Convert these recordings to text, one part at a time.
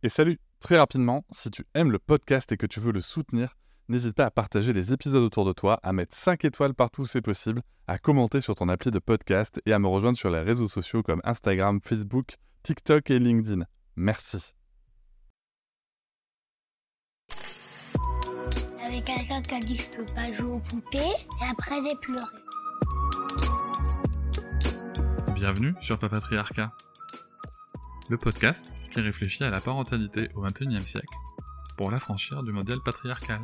Et salut, très rapidement, si tu aimes le podcast et que tu veux le soutenir, n'hésite pas à partager les épisodes autour de toi, à mettre 5 étoiles partout où c'est possible, à commenter sur ton appli de podcast et à me rejoindre sur les réseaux sociaux comme Instagram, Facebook, TikTok et LinkedIn. Merci. Avec quelqu'un qui a dit que je peux pas jouer aux poupées et après j'ai pleuré. Bienvenue sur Papatriarcat, le podcast qui réfléchit à la parentalité au XXIe siècle pour l'affranchir du modèle patriarcal.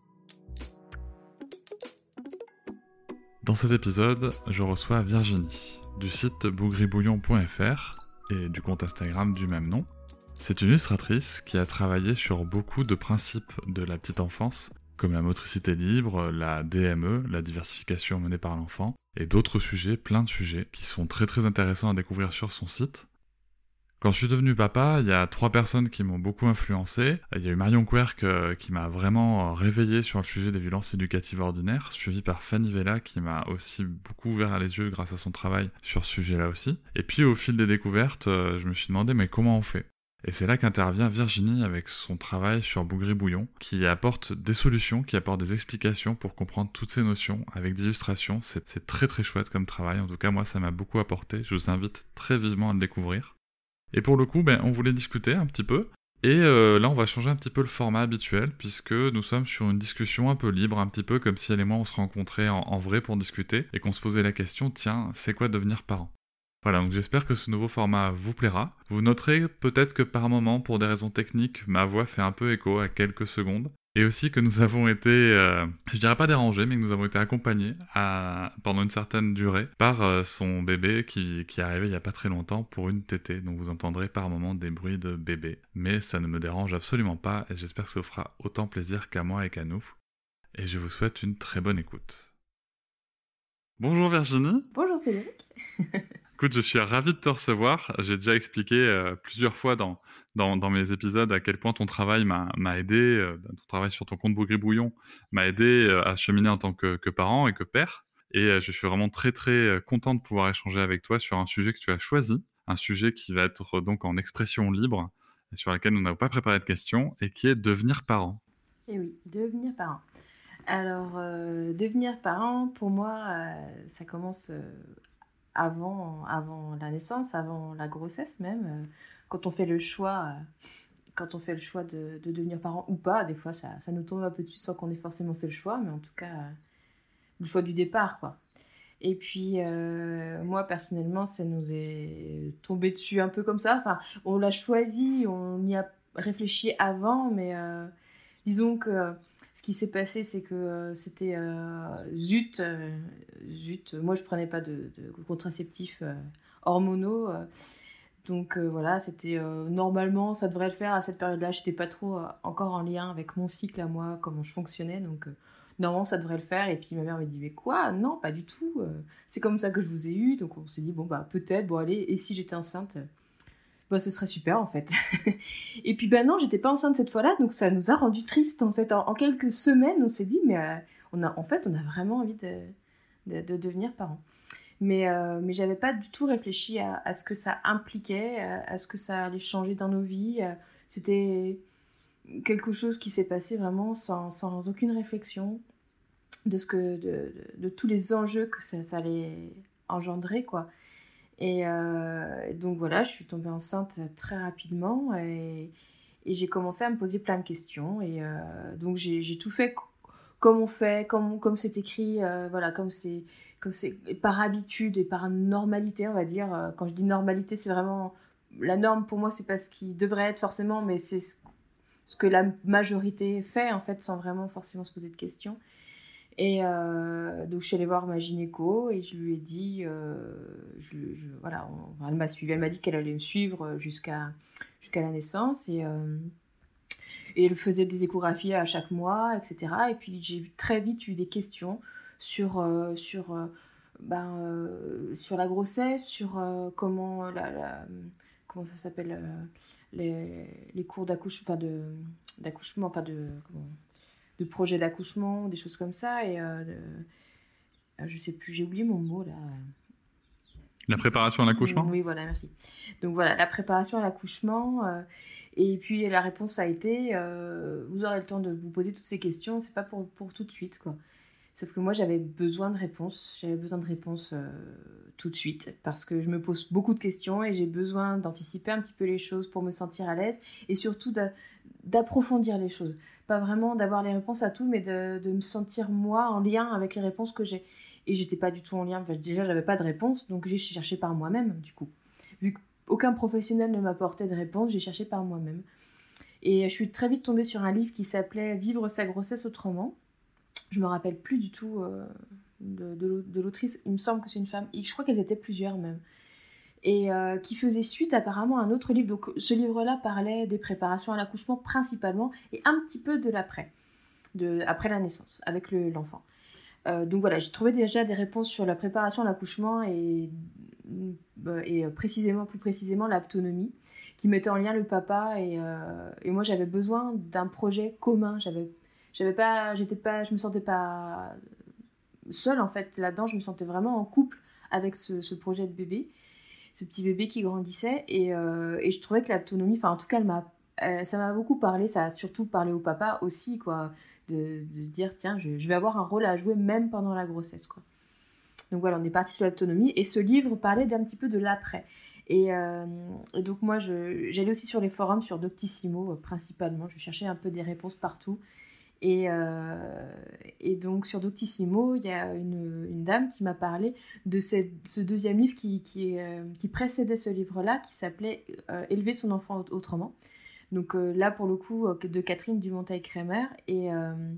Dans cet épisode, je reçois Virginie, du site bougribouillon.fr et du compte Instagram du même nom. C'est une illustratrice qui a travaillé sur beaucoup de principes de la petite enfance, comme la motricité libre, la DME, la diversification menée par l'enfant, et d'autres sujets, plein de sujets, qui sont très intéressants à découvrir sur son site. Quand je suis devenu papa, il y a 3 personnes qui m'ont beaucoup influencé. Il y a eu Marion Querc qui m'a vraiment réveillé sur le sujet des violences éducatives ordinaires, suivi par Fanny Vella qui m'a aussi beaucoup ouvert les yeux grâce à son travail sur ce sujet-là aussi. Et puis au fil des découvertes, je me suis demandé mais comment on fait ? Et c'est là qu'intervient Virginie avec son travail sur Bougribouillon, qui apporte des solutions, qui apporte des explications pour comprendre toutes ces notions avec des illustrations. C'est très chouette comme travail, en tout cas moi ça m'a beaucoup apporté, je vous invite très vivement à le découvrir. Et pour le coup, on voulait discuter un petit peu, et là on va changer un petit peu le format habituel, puisque nous sommes sur une discussion un peu libre, un petit peu comme si elle et moi on se rencontrait en vrai pour discuter, et qu'on se posait la question, tiens, c'est quoi devenir parent ? Voilà, donc j'espère que ce nouveau format vous plaira. Vous noterez peut-être que par moment, pour des raisons techniques, ma voix fait un peu écho à quelques secondes. Et aussi que nous avons été, je dirais pas dérangés, mais que nous avons été accompagnés pendant une certaine durée par son bébé qui est arrivé il y a pas très longtemps pour une tétée. Donc vous entendrez par moment des bruits de bébé. Mais ça ne me dérange absolument pas et j'espère que ça vous fera autant plaisir qu'à moi et qu'à nous. Et je vous souhaite une très bonne écoute. Bonjour Virginie. Bonjour Cédric. Écoute, je suis ravi de te recevoir. J'ai déjà expliqué plusieurs fois dans mes épisodes à quel point ton travail m'a aidé, ton travail sur ton compte Bougribouillon m'a aidé à cheminer en tant que parent et que père. Et je suis vraiment très content de pouvoir échanger avec toi sur un sujet que tu as choisi, un sujet qui va être donc en expression libre, et sur laquelle nous n'avons pas préparé de questions, et qui est devenir parent. Et oui, devenir parent. Alors, devenir parent, pour moi, ça commence avant la naissance, avant la grossesse même. Quand on fait le choix, de devenir parent ou pas, des fois ça nous tombe un peu dessus sans qu'on ait forcément fait le choix, mais en tout cas, le choix du départ, quoi. Et puis, moi, personnellement, ça nous est tombé dessus un peu comme ça. Enfin, on l'a choisi, on y a réfléchi avant, mais disons que ce qui s'est passé, c'est que c'était zut. Moi, je prenais pas de contraceptifs hormonaux. Donc voilà, c'était normalement, ça devrait le faire à cette période-là. J'étais pas trop encore en lien avec mon cycle à moi, comment je fonctionnais. Donc normalement, ça devrait le faire. Et puis ma mère me dit, mais quoi ? Non, pas du tout. C'est comme ça que je vous ai eu. Donc on s'est dit, bon, bah peut-être, bon, allez, et si j'étais enceinte bah, ce serait super en fait. Et puis non, j'étais pas enceinte cette fois-là, donc ça nous a rendu tristes en fait. En quelques semaines, on s'est dit, mais on a vraiment envie de devenir parents. Mais j'avais pas du tout réfléchi à ce que ça impliquait, à ce que ça allait changer dans nos vies. C'était quelque chose qui s'est passé vraiment sans aucune réflexion de tous les enjeux que ça allait engendrer, quoi. Et donc voilà, je suis tombée enceinte très rapidement et j'ai commencé à me poser plein de questions. Et donc j'ai tout fait comme on fait, comme c'est écrit, voilà, comme c'est par habitude et par normalité, on va dire. Quand je dis normalité, c'est vraiment la norme pour moi, c'est pas ce qui devrait être forcément, mais c'est ce que la majorité fait en fait, sans vraiment forcément se poser de questions. Et donc je suis allée voir ma gynéco et je lui ai dit, voilà, elle m'a suivie, elle m'a dit qu'elle allait me suivre jusqu'à la naissance et elle faisait des échographies à chaque mois, etc. Et puis j'ai très vite eu des questions sur la grossesse, sur comment comment ça s'appelle, les cours d'accouchement, de projets d'accouchement, des choses comme ça. Et je sais plus, j'ai oublié mon mot là. La préparation à l'accouchement ? Oui, voilà, merci. Donc voilà, la préparation à l'accouchement. Et puis la réponse a été, vous aurez le temps de vous poser toutes ces questions, c'est pas pour tout de suite, quoi. Sauf que moi, j'avais besoin de réponses. J'avais besoin de réponses tout de suite parce que je me pose beaucoup de questions et j'ai besoin d'anticiper un petit peu les choses pour me sentir à l'aise et surtout d'approfondir les choses. Pas vraiment d'avoir les réponses à tout, mais de me sentir, moi, en lien avec les réponses que j'ai. Et j'étais pas du tout en lien. Enfin, déjà, j'avais pas de réponse, donc j'ai cherché par moi-même, du coup. Vu qu'aucun professionnel ne m'apportait de réponse, j'ai cherché par moi-même. Et je suis très vite tombée sur un livre qui s'appelait « Vivre sa grossesse autrement ». Je me rappelle plus du tout de l'autrice. Il me semble que c'est une femme. Et je crois qu'elles étaient plusieurs même. Et qui faisait suite apparemment à un autre livre. Donc ce livre-là parlait des préparations à l'accouchement principalement et un petit peu de l'après, après la naissance, avec l'enfant. Donc voilà, j'ai trouvé déjà des réponses sur la préparation à l'accouchement et plus précisément l'autonomie, qui mettait en lien le papa et moi j'avais besoin d'un projet commun. Je me sentais pas seule en fait là-dedans, je me sentais vraiment en couple avec ce projet de bébé, ce petit bébé qui grandissait et je trouvais que l'autonomie, enfin en tout cas ça m'a beaucoup parlé, ça a surtout parlé au papa aussi quoi, de se dire tiens je vais avoir un rôle à jouer même pendant la grossesse quoi. Donc voilà, on est parti sur l'autonomie et ce livre parlait d'un petit peu de l'après. Et donc moi j'allais aussi sur les forums, sur Doctissimo principalement, je cherchais un peu des réponses partout. Et donc sur Doctissimo, il y a une dame qui m'a parlé de ce deuxième livre qui précédait ce livre-là, qui s'appelait « Élever son enfant autrement ». Donc là, pour le coup, de Catherine Dumonteil-Kremer. Et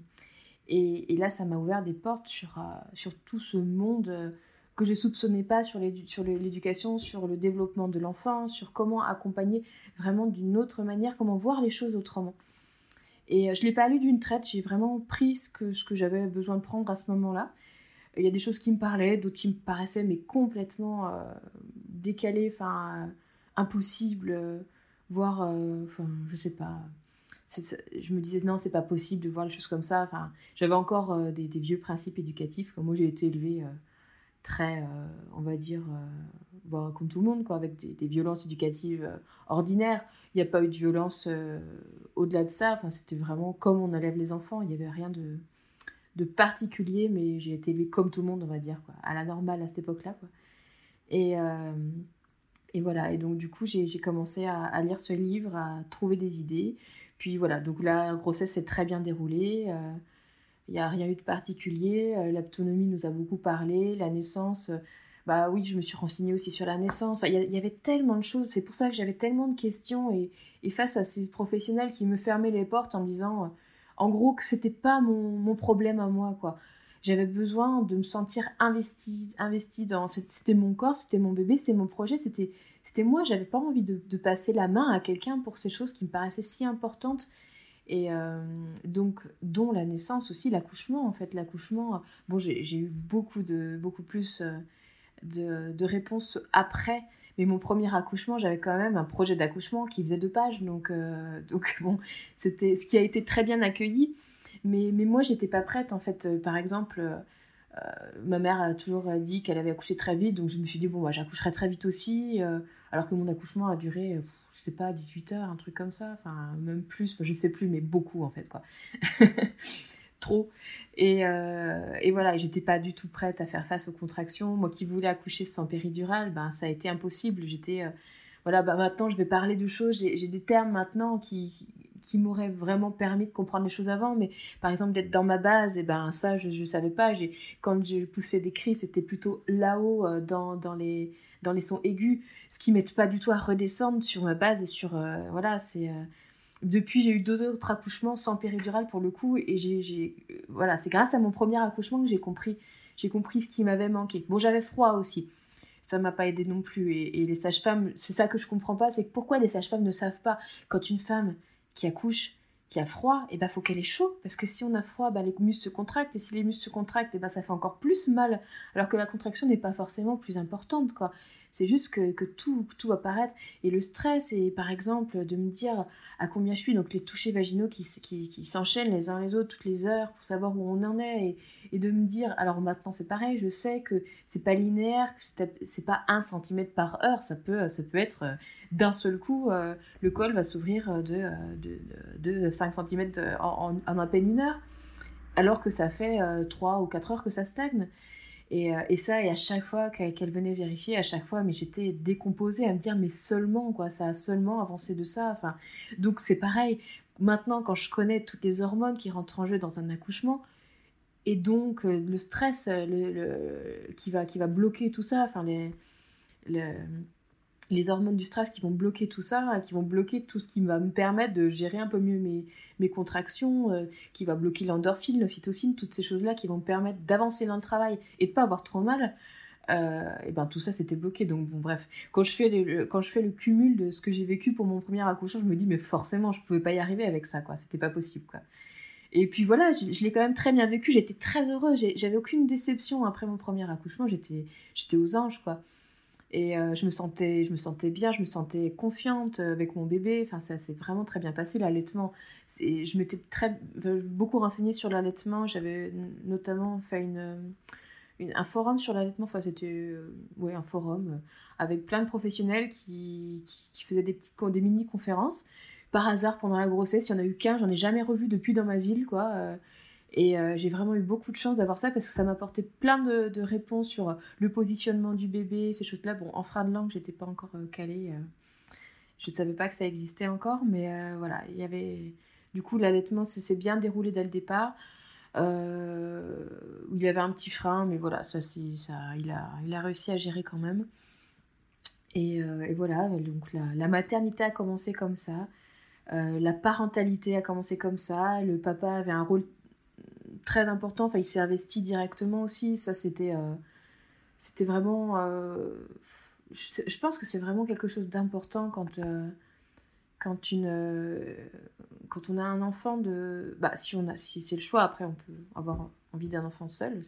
là, ça m'a ouvert des portes sur tout ce monde que je ne soupçonnais pas sur l'éducation, sur le développement de l'enfant, sur comment accompagner vraiment d'une autre manière, comment voir les choses autrement. Et je ne l'ai pas lu d'une traite, j'ai vraiment pris ce que j'avais besoin de prendre à ce moment-là. Il y a des choses qui me parlaient, d'autres qui me paraissaient mais complètement décalées, impossibles, voire, je sais pas. Je me disais non, c'est pas possible de voir les choses comme ça. J'avais encore des vieux principes éducatifs. Moi, j'ai été élevée très, on va dire, comme tout le monde, quoi, avec des violences éducatives ordinaires. Il n'y a pas eu de violence au-delà de ça. C'était vraiment comme on élève les enfants. Il n'y avait rien de particulier, mais j'ai été élevée comme tout le monde, on va dire, quoi, à la normale à cette époque-là, quoi. Et voilà. Et donc, du coup, j'ai commencé à lire ce livre, à trouver des idées. Puis voilà, donc la grossesse s'est très bien déroulée. Il n'y a rien eu de particulier. L'autonomie nous a beaucoup parlé. La naissance, oui, je me suis renseignée aussi sur la naissance. Il y avait tellement de choses. C'est pour ça que j'avais tellement de questions. Et face à ces professionnels qui me fermaient les portes en me disant, en gros, que c'était pas mon problème à moi, quoi. J'avais besoin de me sentir investie dans... C'était mon corps, c'était mon bébé, c'était mon projet, c'était moi. J'avais pas envie de passer la main à quelqu'un pour ces choses qui me paraissaient si importantes. Et donc, dont la naissance aussi, l'accouchement, en fait. L'accouchement, j'ai eu beaucoup plus de réponses après. Mais mon premier accouchement, j'avais quand même un projet d'accouchement qui faisait 2 pages. Donc c'était ce qui a été très bien accueilli. Mais moi, j'étais pas prête, en fait. Par exemple, ma mère a toujours dit qu'elle avait accouché très vite. Donc, je me suis dit, j'accoucherai très vite aussi. Alors que mon accouchement a duré, je sais pas, 18 heures, un truc comme ça. Même plus, je sais plus, mais beaucoup, en fait, quoi. Trop. Et voilà, j'étais pas du tout prête à faire face aux contractions. Moi qui voulais accoucher sans péridurale, ça a été impossible. J'étais... maintenant, je vais parler de choses. J'ai des termes maintenant qui m'auraient vraiment permis de comprendre les choses avant, mais par exemple d'être dans ma base, ça je savais pas. Quand je poussais des cris, c'était plutôt là-haut dans les sons aigus, ce qui m'aide pas du tout à redescendre sur ma base et sur depuis j'ai eu 2 autres accouchements sans péridurale pour le coup, et c'est grâce à mon premier accouchement que j'ai compris ce qui m'avait manqué. J'avais froid aussi. Ça m'a pas aidé non plus, et les sages-femmes, c'est ça que je comprends pas, c'est pourquoi les sages-femmes ne savent pas quand une femme qui accouche, qui a froid, faut qu'elle ait chaud, parce que si on a froid, les muscles se contractent, et si les muscles se contractent, ça fait encore plus mal, alors que la contraction n'est pas forcément plus importante, quoi. C'est juste que tout va paraître. Et le stress, et par exemple, de me dire à combien je suis, donc les touchés vaginaux qui s'enchaînent les uns les autres toutes les heures pour savoir où on en est, et de me dire, alors maintenant c'est pareil, je sais que c'est pas linéaire, que c'est pas 1 centimètre par heure, ça peut être d'un seul coup, le col va s'ouvrir de 5 centimètres en à peine 1 heure, alors que ça fait 3 ou 4 heures que ça stagne. Et à chaque fois qu'elle venait vérifier, à chaque fois, mais j'étais décomposée à me dire, mais seulement, quoi, ça a seulement avancé de ça. Enfin, donc c'est pareil. Maintenant, quand je connais toutes les hormones qui rentrent en jeu dans un accouchement, et donc le stress qui va bloquer tout ça, enfin les hormones du stress qui vont bloquer tout ça, qui vont bloquer tout ce qui va me permettre de gérer un peu mieux mes contractions, qui va bloquer l'endorphine, l'ocytocine, toutes ces choses-là qui vont me permettre d'avancer dans le travail et de pas avoir trop mal, et ben tout ça c'était bloqué. Donc bon, bref, quand je fais le cumul de ce que j'ai vécu pour mon premier accouchement, je me dis mais forcément je pouvais pas y arriver avec ça, quoi, c'était pas possible, quoi. Et puis voilà, je l'ai quand même très bien vécu, j'étais très heureuse, j'avais aucune déception après mon premier accouchement, j'étais aux anges, quoi. Et je me sentais bien, je me sentais confiante avec mon bébé. Enfin, ça s'est vraiment très bien passé, l'allaitement. Je m'étais beaucoup renseignée sur l'allaitement. J'avais notamment fait un forum sur l'allaitement. Enfin, c'était un forum avec plein de professionnels qui faisaient des mini-conférences. Par hasard, pendant la grossesse, il n'y en a eu qu'un. J'en ai jamais revu depuis dans ma ville, quoi. Et j'ai vraiment eu beaucoup de chance d'avoir ça parce que ça m'a apporté plein de réponses sur le positionnement du bébé, ces choses-là. Bon, en frein de langue, j'étais pas encore calée. Je savais pas que ça existait encore, mais voilà, il y avait... Du coup, l'allaitement s'est bien déroulé dès le départ. Il y avait un petit frein, mais voilà, il a réussi à gérer quand même. Et voilà, donc la maternité a commencé comme ça. La parentalité a commencé comme ça. Le papa avait un rôle très important, enfin il s'est investi directement aussi, ça c'était vraiment je pense que c'est vraiment quelque chose d'important quand on a un enfant si c'est le choix, après on peut avoir envie d'un enfant seul,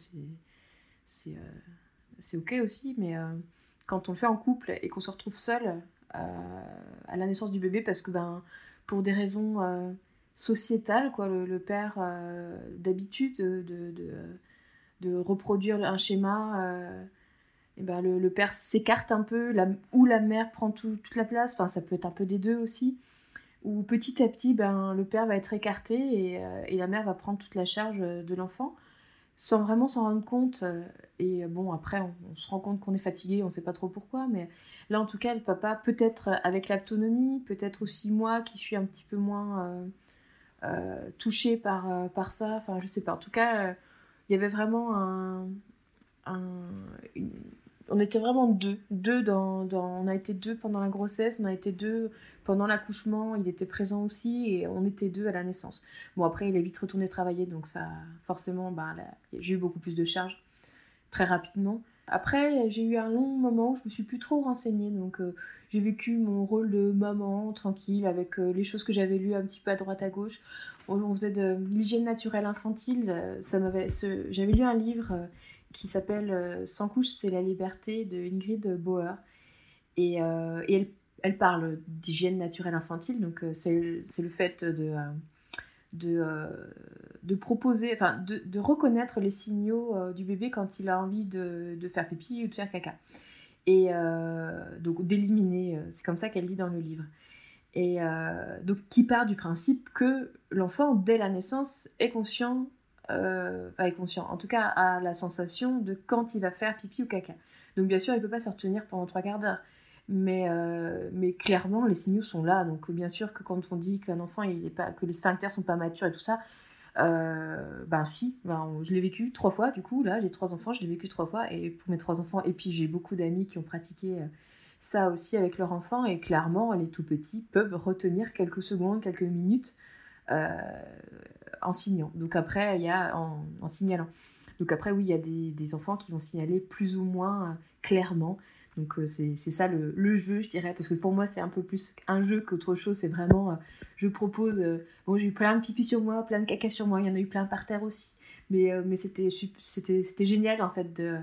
c'est ok aussi, mais quand on le fait en couple et qu'on se retrouve seul à la naissance du bébé parce que pour des raisons sociétale, quoi, le père d'habitude de reproduire un schéma, et ben le père s'écarte un peu, ou la mère prend toute la place, enfin ça peut être un peu des deux aussi, ou petit à petit le père va être écarté et la mère va prendre toute la charge de l'enfant sans vraiment s'en rendre compte, et bon après on se rend compte qu'on est fatigué, on sait pas trop pourquoi, mais là en tout cas le papa, peut-être avec l'autonomie, peut-être aussi moi qui suis un petit peu moins touchée par ça, enfin je sais pas, en tout cas il y avait vraiment on était vraiment deux on a été deux pendant la grossesse, on a été deux pendant l'accouchement, il était présent aussi, et on était deux à la naissance. Bon après il est vite retourné travailler, donc ça forcément j'ai eu beaucoup plus de charges très rapidement. Après, j'ai eu un long moment où je me suis plus trop renseignée, donc j'ai vécu mon rôle de maman tranquille avec les choses que j'avais lues un petit peu à droite à gauche. On faisait de l'hygiène naturelle infantile. J'avais lu un livre qui s'appelle Sans couche, c'est la liberté, de Ingrid Bauer, et elle parle d'hygiène naturelle infantile, donc c'est le fait de proposer, enfin de reconnaître les signaux du bébé quand il a envie de faire pipi ou de faire caca, et donc d'éliminer, c'est comme ça qu'elle dit dans le livre, et donc qui part du principe que l'enfant dès la naissance est conscient, en tout cas a la sensation de quand il va faire pipi ou caca. Donc bien sûr il peut pas se retenir pendant 3 quarts d'heure, mais clairement les signaux sont là. Donc bien sûr que quand on dit qu'un enfant que les sphincters sont pas matures et tout ça, je l'ai vécu 3 fois, du coup là j'ai 3 enfants, je l'ai vécu 3 fois, et pour mes 3 enfants, et puis j'ai beaucoup d'amis qui ont pratiqué ça aussi avec leur enfant, et clairement les tout petits peuvent retenir quelques secondes, quelques minutes en signant. Donc après il y a en signalant. Donc après oui, il y a des enfants qui vont signaler plus ou moins clairement. Donc c'est ça le jeu, je dirais, parce que pour moi c'est un peu plus un jeu qu'autre chose. C'est vraiment je propose, j'ai eu plein de pipi sur moi, plein de caca sur moi, il y en a eu plein par terre aussi, mais c'était génial en fait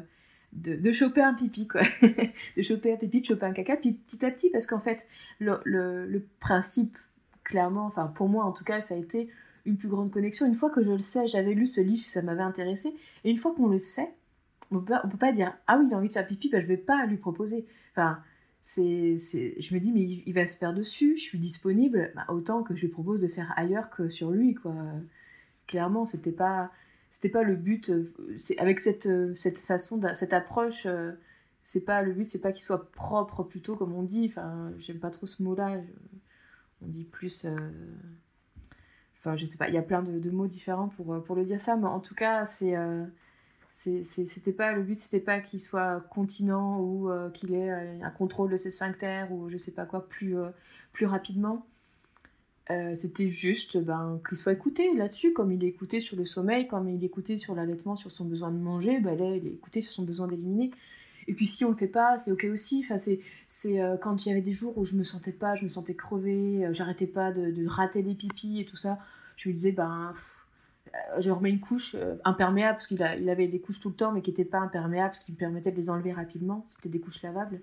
de choper un pipi, quoi. De choper un pipi, de choper un caca, puis petit à petit, parce qu'en fait, le principe, clairement, enfin pour moi en tout cas, ça a été une plus grande connexion. Une fois que je le sais, j'avais lu ce livre, ça m'avait intéressé, et une fois qu'on le sait, on peut pas dire « Ah oui, il a envie de faire pipi, je vais pas lui proposer ». Enfin, je me dis « Mais il va se faire dessus, je suis disponible, autant que je lui propose de faire ailleurs que sur lui, quoi ». Clairement, c'était pas le but. Avec cette façon, cette approche, c'est pas le but, c'est pas qu'il soit propre plutôt, comme on dit. Enfin, j'aime pas trop ce mot-là. On dit plus. Enfin, je sais pas. Il y a plein de mots différents pour le dire ça, mais en tout cas, c'était pas le but, c'était pas qu'il soit continent ou qu'il ait un contrôle de ses sphincters ou je sais pas quoi plus rapidement. C'était juste qu'il soit écouté là-dessus, comme il est écouté sur le sommeil, comme il est écouté sur l'allaitement, sur son besoin de manger, là il est écouté sur son besoin d'éliminer. Et puis si on le fait pas, c'est ok aussi. Enfin, c'est quand il y avait des jours où je me sentais crevée, j'arrêtais pas de rater les pipis et tout ça, je me disais je remets une couche imperméable, parce qu'il avait des couches tout le temps mais qui n'étaient pas imperméables, ce qui me permettait de les enlever rapidement, c'était des couches lavables.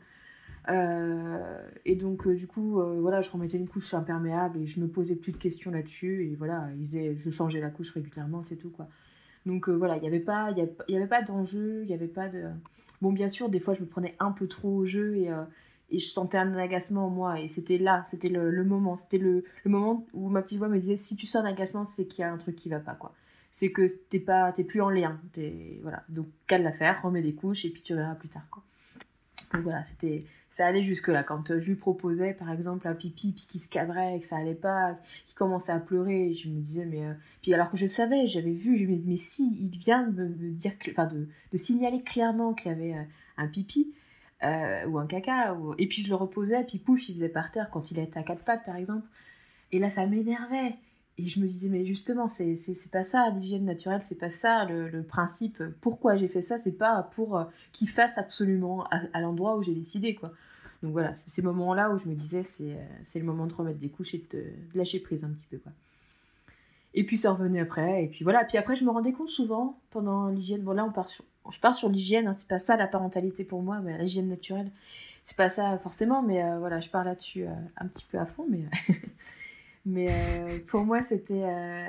Et donc du coup voilà, je remettais une couche imperméable et je me posais plus de questions là-dessus, et voilà, je changeais la couche régulièrement, c'est tout, quoi. Donc voilà, il y avait pas d'enjeu, il y avait pas de... Bon, bien sûr, des fois je me prenais un peu trop au jeu et je sentais un agacement en moi, et c'était le moment, c'était le moment où ma petite voix me disait « Si tu sens un agacement, c'est qu'il y a un truc qui va pas, quoi. C'est que t'es plus en lien, voilà. Donc cale l'affaire, remets des couches et puis tu verras plus tard, quoi. » Donc voilà, ça allait jusque-là. Quand je lui proposais, par exemple, un pipi, puis qu'il se cabrait et que ça allait pas, qu'il commençait à pleurer, je me disais, mais... Puis alors que je savais, j'avais vu, je me disais, mais si, il vient de me dire, enfin, de signaler clairement qu'il y avait un pipi ou un caca, et puis je le reposais, puis pouf, il faisait par terre quand il était à quatre pattes, par exemple. Et là, ça m'énervait. Et je me disais, mais justement, c'est pas ça, l'hygiène naturelle, c'est pas ça, le principe. Pourquoi j'ai fait ça, c'est pas pour qu'il fasse absolument à l'endroit où j'ai décidé, quoi. Donc voilà, c'est ces moments-là où je me disais, c'est le moment de remettre des couches et de lâcher prise un petit peu, quoi. Et puis ça revenait après, et puis voilà. Puis après, je me rendais compte souvent, pendant l'hygiène, bon là, je pars sur l'hygiène, hein, c'est pas ça la parentalité pour moi, mais l'hygiène naturelle, c'est pas ça forcément, mais voilà, je pars là-dessus un petit peu à fond, mais... Mais pour moi, c'était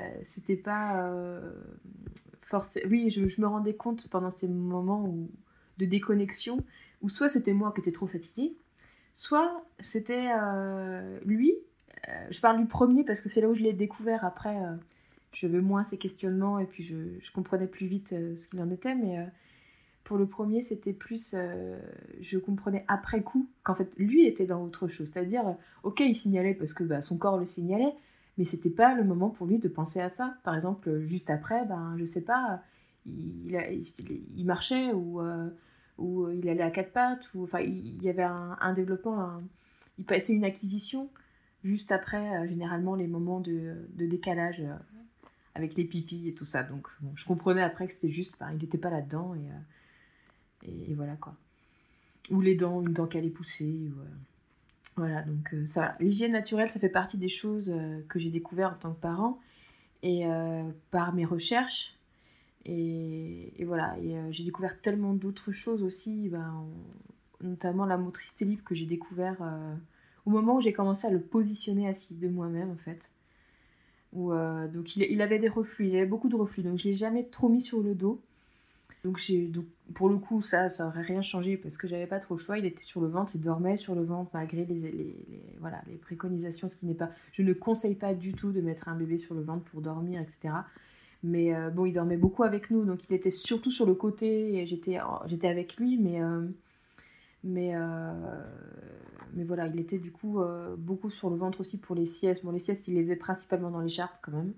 pas forcément... Oui, je me rendais compte pendant ces moments de déconnexion, où soit c'était moi qui étais trop fatiguée, soit c'était lui. Je parle du premier parce que c'est là où je l'ai découvert. Après, j'avais moins ces questionnements et puis je comprenais plus vite ce qu'il en était. Mais pour le premier, c'était plus... je comprenais après coup qu'en fait, lui était dans autre chose. C'est-à-dire, ok, il signalait parce que son corps le signalait, mais c'était pas le moment pour lui de penser à ça. Par exemple, juste après, je sais pas, il marchait ou il allait à quatre pattes, ou enfin, il y avait un développement, il passait une acquisition juste après, généralement, les moments de décalage avec les pipis et tout ça. Donc, bon, je comprenais après que c'était juste, il n'était pas là-dedans, et voilà, quoi. Ou une dent qui allait pousser, voilà, donc ça, l'hygiène naturelle, ça fait partie des choses que j'ai découvert en tant que parent, et par mes recherches, et voilà, et j'ai découvert tellement d'autres choses aussi, notamment la motricité libre que j'ai découvert au moment où j'ai commencé à le positionner assis de moi-même, en fait. Donc il avait des reflux, il avait beaucoup de reflux, donc je l'ai jamais trop mis sur le dos. Donc pour le coup, ça aurait rien changé parce que j'avais pas trop le choix. Il était sur le ventre, il dormait sur le ventre malgré les préconisations, ce qui n'est pas... Je ne conseille pas du tout de mettre un bébé sur le ventre pour dormir, etc. Mais bon, il dormait beaucoup avec nous, donc il était surtout sur le côté, et j'étais avec lui, mais voilà, il était du coup beaucoup sur le ventre aussi pour les siestes. Bon, les siestes, il les faisait principalement dans l'écharpe quand même.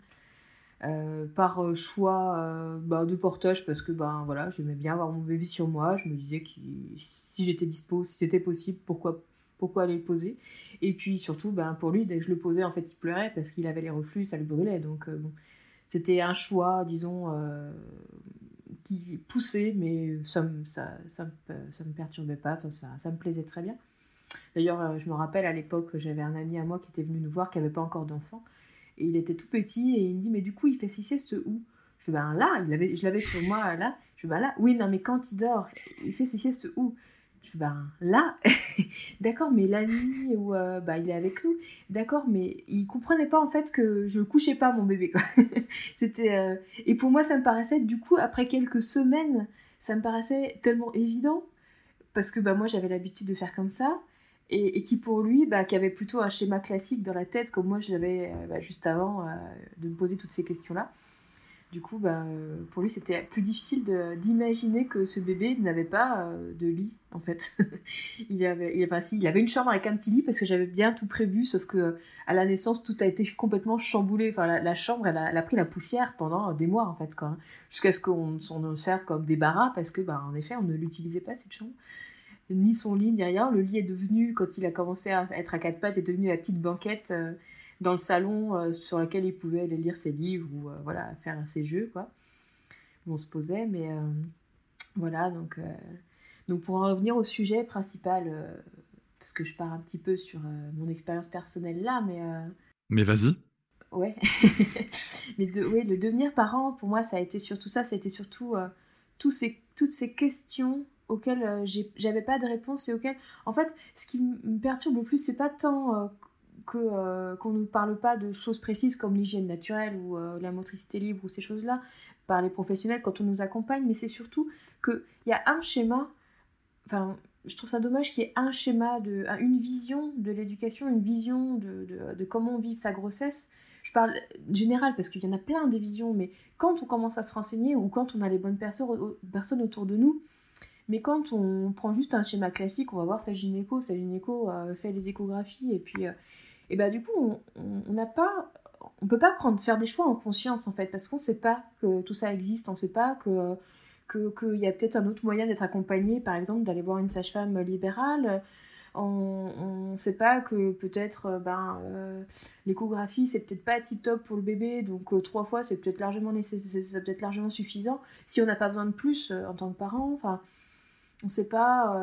Par choix de portage, parce que voilà, j'aimais bien avoir mon bébé sur moi. Je me disais que si j'étais dispo, si c'était possible, pourquoi aller le poser. Et puis surtout, pour lui, dès que je le posais, en fait, il pleurait parce qu'il avait les reflux, ça le brûlait. Donc bon, c'était un choix, disons, qui poussait, mais ça me perturbait pas, ça me plaisait très bien. D'ailleurs, je me rappelle à l'époque, j'avais un ami à moi qui était venu nous voir, qui n'avait pas encore d'enfant. Et il était tout petit, et il me dit « Mais du coup, il fait ses siestes où ?» Je fais, ben là, je l'avais sur moi, là. Je fais, ben là, oui, non, mais quand il dort, il fait ses siestes où? Je fais, ben là, d'accord, mais la nuit où bah, il est avec nous, d'accord, mais il comprenait pas en fait que je couchais pas mon bébé, quoi. Et pour moi, ça me paraissait, du coup, après quelques semaines, ça me paraissait tellement évident, parce que bah, moi, j'avais l'habitude de faire comme ça, et qui pour lui, bah, qui avait plutôt un schéma classique dans la tête, comme moi, je l'avais bah, juste avant de me poser toutes ces questions-là. Du coup, bah, pour lui, c'était plus difficile d'imaginer que ce bébé n'avait pas de lit, en fait. il avait une chambre avec un petit lit parce que j'avais bien tout prévu, sauf que à la naissance, tout a été complètement chamboulé. Enfin, la chambre, elle a pris la poussière pendant des mois, en fait, quoi. Jusqu'à ce qu'on s'en serve comme débarras parce que, bah, en effet, on ne l'utilisait pas, cette chambre. Ni son lit, ni rien. Le lit est devenu, quand il a commencé à être à quatre pattes, est devenu la petite banquette dans le salon sur laquelle il pouvait aller lire ses livres ou voilà, faire ses jeux, quoi. Où on se posait, mais voilà, donc pour en revenir au sujet principal, parce que je pars un petit peu sur mon expérience personnelle là, Mais vas-y. Ouais. Mais ouais, le devenir parent, pour moi, ça a été surtout ça, ça a été surtout toutes ces questions auxquelles j'avais pas de réponse et auxquelles, en fait, ce qui me perturbe le plus, c'est pas tant qu'on ne parle pas de choses précises comme l'hygiène naturelle ou la motricité libre ou ces choses-là par les professionnels quand on nous accompagne, mais c'est surtout qu'il y a un schéma, enfin, je trouve ça dommage qu'il y ait un schéma, une vision de l'éducation, une vision de comment vivre sa grossesse. Je parle général parce qu'il y en a plein des visions, mais quand on commence à se renseigner ou quand on a les bonnes personnes autour de nous, mais quand on prend juste un schéma classique, on va voir sa gynéco fait les échographies, et puis et bah du coup on peut pas faire des choix en conscience en fait, parce qu'on sait pas que tout ça existe, on sait pas qu'il y a peut-être un autre moyen d'être accompagné, par exemple d'aller voir une sage-femme libérale. On sait pas que peut-être l'échographie c'est peut-être pas tip top pour le bébé, donc 3 fois c'est peut-être largement nécessaire, c'est peut-être largement suffisant si on n'a pas besoin de plus en tant que parent. Enfin, on sait pas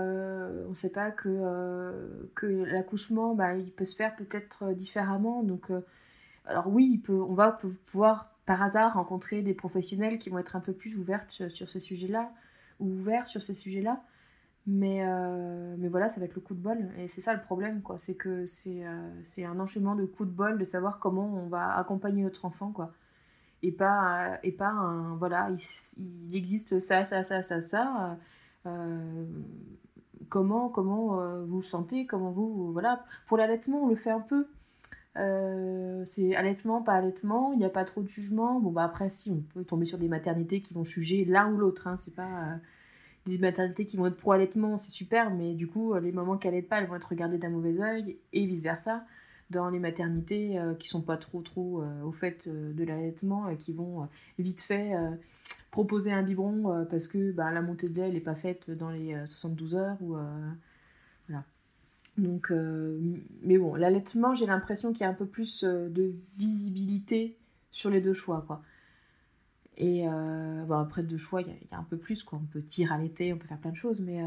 que l'accouchement il peut se faire peut-être différemment, donc alors oui, on va pouvoir par hasard rencontrer des professionnels qui vont être un peu plus ouverts sur ces sujets-là, ou ouverts sur ces sujets-là, mais voilà, ça va être le coup de bol, et c'est ça le problème, quoi. C'est que c'est un enchaînement de coups de bol de savoir comment on va accompagner notre enfant, quoi. Et pas un, voilà, il existe ça, comment vous le sentez, comment voilà. Pour l'allaitement, on le fait un peu. C'est allaitement, pas allaitement, il n'y a pas trop de jugement. Bon, bah après, si, on peut tomber sur des maternités qui vont juger l'un ou l'autre, hein. C'est pas des maternités qui vont être pro-allaitement, c'est super, mais du coup, les mamans qui allaitent pas, elles vont être regardées d'un mauvais œil, et vice-versa. Dans les maternités qui sont pas trop au fait de l'allaitement, et qui vont vite fait proposer un biberon parce que la montée de lait n'est pas faite dans les 72 heures, ou voilà. Donc, mais bon, l'allaitement, j'ai l'impression qu'il y a un peu plus de visibilité sur les deux choix, quoi. Et après, deux choix, il y a un peu plus, quoi. On peut allaiter, on peut faire plein de choses, mais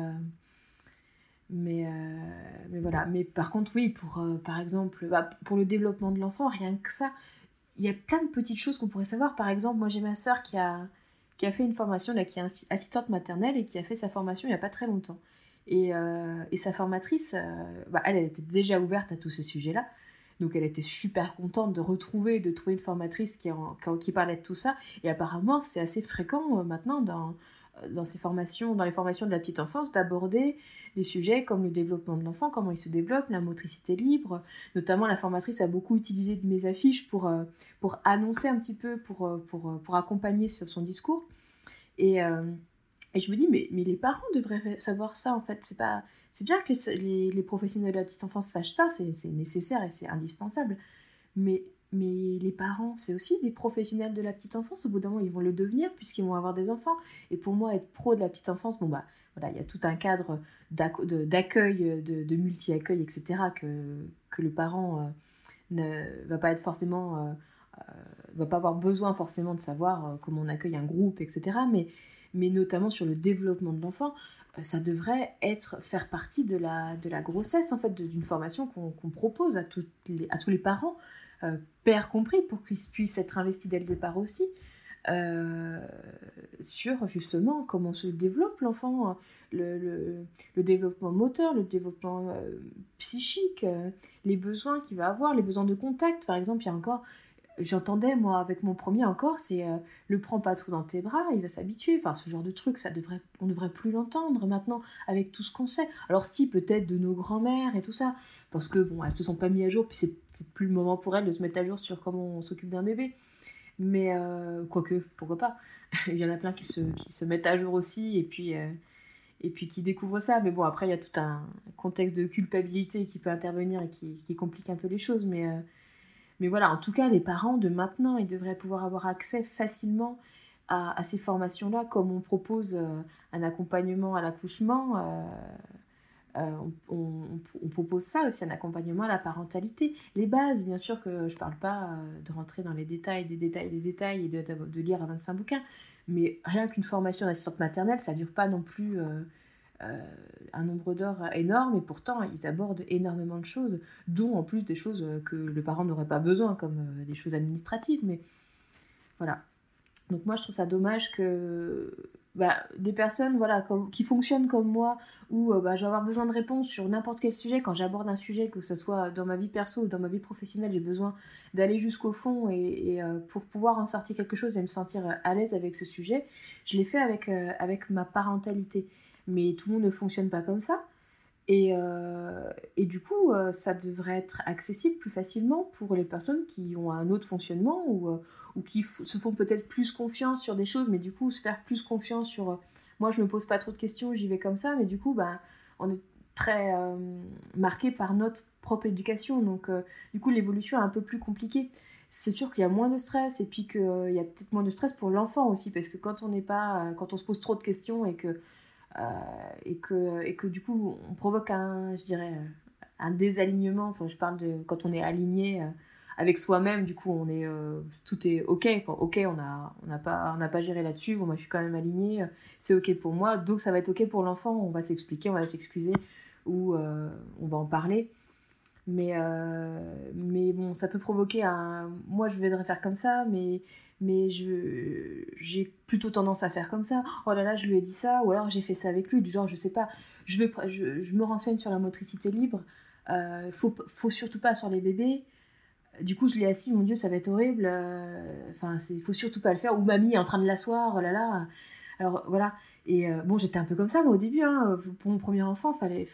voilà. Mais par contre, oui, par exemple, pour le développement de l'enfant, rien que ça, il y a plein de petites choses qu'on pourrait savoir. Par exemple, moi, j'ai ma sœur qui a fait une formation, là, qui est assistante maternelle, et qui a fait sa formation il n'y a pas très longtemps. Et sa formatrice, elle était déjà ouverte à tous ces sujets-là. Donc elle était super contente de trouver une formatrice qui parlait de tout ça. Et apparemment, c'est assez fréquent maintenant dans ces formations, dans les formations de la petite enfance, d'aborder des sujets comme le développement de l'enfant, comment il se développe, la motricité libre. Notamment, la formatrice a beaucoup utilisé de mes affiches pour annoncer un petit peu, pour accompagner son discours. Et je me dis, mais les parents devraient savoir ça, en fait. C'est bien que les professionnels de la petite enfance sachent ça, c'est nécessaire et c'est indispensable. Mais les parents, c'est aussi des professionnels de la petite enfance. Au bout d'un moment, ils vont le devenir puisqu'ils vont avoir des enfants. Et pour moi, être pro de la petite enfance, voilà, il y a tout un cadre d'accueil, de multi-accueil, etc. que le parent ne va pas être forcément... va pas avoir besoin forcément de savoir comment on accueille un groupe, etc. Mais notamment sur le développement de l'enfant, ça devrait faire partie de la grossesse, en fait, d'une formation qu'on propose à tous les parents, pères compris, pour qu'ils puissent être investis dès le départ aussi. euh, sur justement comment se développe l'enfant, le développement moteur, le développement psychique, les besoins qu'il va avoir, les besoins de contact. Par exemple, il y a encore, j'entendais moi avec mon premier encore, c'est le prends pas trop dans tes bras, il va s'habituer. Enfin, ce genre de truc, on devrait plus l'entendre maintenant avec tout ce qu'on sait. Alors si, peut-être de nos grands-mères et tout ça, parce que bon, elles se sont pas mis à jour, puis c'est peut-être plus le moment pour elles de se mettre à jour sur comment on s'occupe d'un bébé. Mais quoique, pourquoi pas. Il y en a plein qui se mettent à jour aussi et puis qui découvrent ça. Mais bon, après, il y a tout un contexte de culpabilité qui peut intervenir et qui complique un peu les choses. Mais voilà, en tout cas, les parents de maintenant, ils devraient pouvoir avoir accès facilement à ces formations-là, comme on propose un accompagnement à l'accouchement. On propose ça aussi, un accompagnement à la parentalité. Les bases, bien sûr que je ne parle pas de rentrer dans les détails, des détails et de lire à 25 bouquins, mais rien qu'une formation d'assistante maternelle, ça ne dure pas non plus un nombre d'heures énorme, et pourtant ils abordent énormément de choses, dont en plus des choses que le parent n'aurait pas besoin, comme des choses administratives, mais voilà. Donc moi je trouve ça dommage que des personnes qui fonctionnent comme moi, où je vais avoir besoin de réponses sur n'importe quel sujet, quand j'aborde un sujet, que ce soit dans ma vie perso ou dans ma vie professionnelle, j'ai besoin d'aller jusqu'au fond et pour pouvoir en sortir quelque chose et me sentir à l'aise avec ce sujet, je l'ai fait avec ma parentalité. Mais tout le monde ne fonctionne pas comme ça. Et du coup, ça devrait être accessible plus facilement pour les personnes qui ont un autre fonctionnement ou qui se font peut-être plus confiance sur des choses, mais du coup, se faire plus confiance sur moi, je me pose pas trop de questions, j'y vais comme ça, mais du coup, on est très marqué par notre propre éducation. Donc, du coup, l'évolution est un peu plus compliquée. C'est sûr qu'il y a moins de stress et puis qu'il y a peut-être moins de stress pour l'enfant aussi, parce que quand on se pose trop de questions et que du coup on provoque un désalignement. Enfin, je parle de quand on est aligné avec soi-même, du coup tout est ok. Enfin, ok, on n'a pas géré là-dessus, bon, moi je suis quand même alignée, c'est ok pour moi, donc ça va être ok pour l'enfant. On va s'expliquer, on va s'excuser ou on va en parler. Mais bon, ça peut provoquer moi je voudrais faire comme ça, mais j'ai plutôt tendance à faire comme ça. Oh là là, je lui ai dit ça, ou alors j'ai fait ça avec lui, du genre, je sais pas, je me renseigne sur la motricité libre, faut surtout pas sur les bébés. Du coup, je l'ai assis, mon Dieu, ça va être horrible, faut surtout pas le faire, ou mamie est en train de l'asseoir, oh là là. Alors voilà, et bon, j'étais un peu comme ça, moi, au début, hein, pour mon premier enfant, fallait,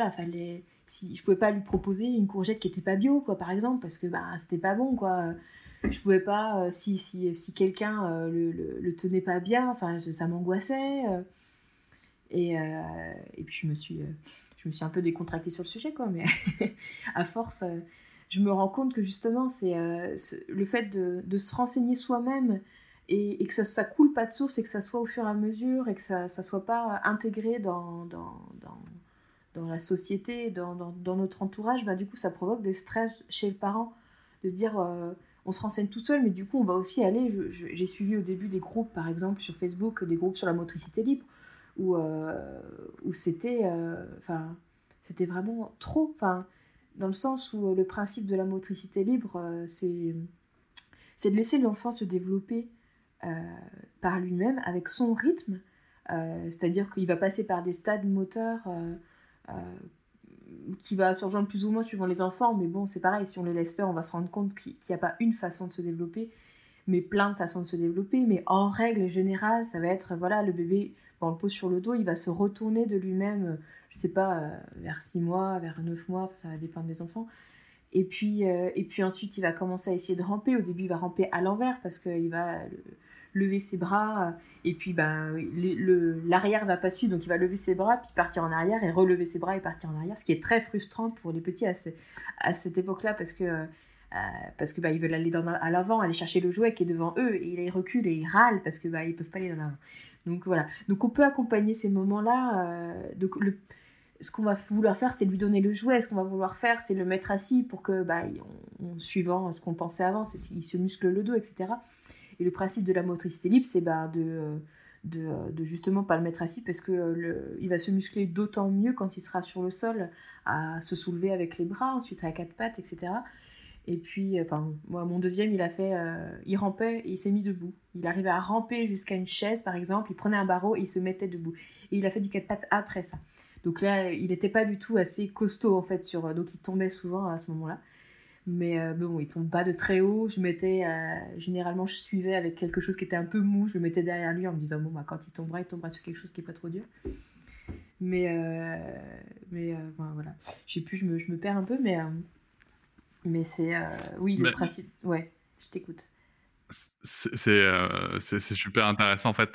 si je pouvais pas lui proposer une courgette qui était pas bio, quoi, par exemple, parce que c'était pas bon, quoi. Je pouvais pas, si quelqu'un le tenait pas bien, ça m'angoissait. Et puis je me suis un peu décontractée sur le sujet, quoi, mais à force, je me rends compte que justement, c'est le fait de se renseigner soi-même et que ça coule pas de source et que ça soit au fur et à mesure et que ça soit pas intégré dans la société, dans notre entourage, du coup, ça provoque des stress chez le parent, de se dire on se renseigne tout seul, mais du coup on va aussi aller, j'ai suivi au début des groupes par exemple sur Facebook, des groupes sur la motricité libre, où c'était vraiment trop, dans le sens où le principe de la motricité libre, c'est de laisser l'enfant se développer par lui-même avec son rythme, c'est-à-dire qu'il va passer par des stades moteurs qui va se rejoindre plus ou moins suivant les enfants, mais bon, c'est pareil, si on les laisse faire, on va se rendre compte qu'il n'y a pas une façon de se développer, mais plein de façons de se développer. Mais en règle générale, ça va être, le bébé, on le pose sur le dos, il va se retourner de lui-même, je sais pas, vers 6 mois, vers 9 mois, ça va dépendre des enfants. Et puis ensuite, il va commencer à essayer de ramper. Au début, il va ramper à l'envers parce qu'il va lever ses bras, et puis l'arrière va pas suivre, donc il va lever ses bras puis partir en arrière et relever ses bras et partir en arrière, ce qui est très frustrant pour les petits à cette époque-là, parce que ils veulent aller à l'avant, aller chercher le jouet qui est devant eux, et ils reculent et ils râlent parce que ils peuvent pas aller dans l'avant. Donc voilà, donc on peut accompagner ces moments-là. Ce qu'on va vouloir faire, c'est lui donner le jouet. Ce qu'on va vouloir faire, c'est le mettre assis pour que, suivant ce qu'on pensait avant, il se muscle le dos, etc. Et le principe de la motricité libre, c'est de justement pas le mettre assis, parce que il va se muscler d'autant mieux quand il sera sur le sol, à se soulever avec les bras, ensuite à quatre pattes, etc. Et puis, moi, mon deuxième, il rampait et il s'est mis debout. Il arrivait à ramper jusqu'à une chaise, par exemple. Il prenait un barreau et il se mettait debout. Et il a fait du 4 pattes après ça. Donc là, il n'était pas du tout assez costaud, en fait. Donc il tombait souvent à ce moment-là. Mais bon, il ne tombe pas de très haut. Généralement, je suivais avec quelque chose qui était un peu mou. Je le mettais derrière lui en me disant, quand il tombera sur quelque chose qui n'est pas trop dur. Mais voilà. Je sais plus, je me perds un peu, mais c'est... oui, le principe... Ouais, je t'écoute. C'est super intéressant, en fait.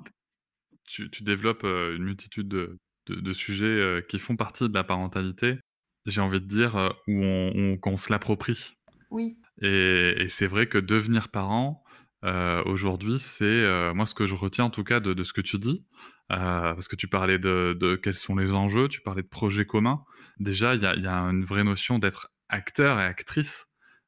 Tu développes une multitude de sujets qui font partie de la parentalité, j'ai envie de dire, qu'on se l'approprie. Oui. Et c'est vrai que devenir parent, aujourd'hui, c'est moi ce que je retiens en tout cas de ce que tu dis, parce que tu parlais de quels sont les enjeux, tu parlais de projets communs. Déjà, il y a une vraie notion d'être acteur et actrice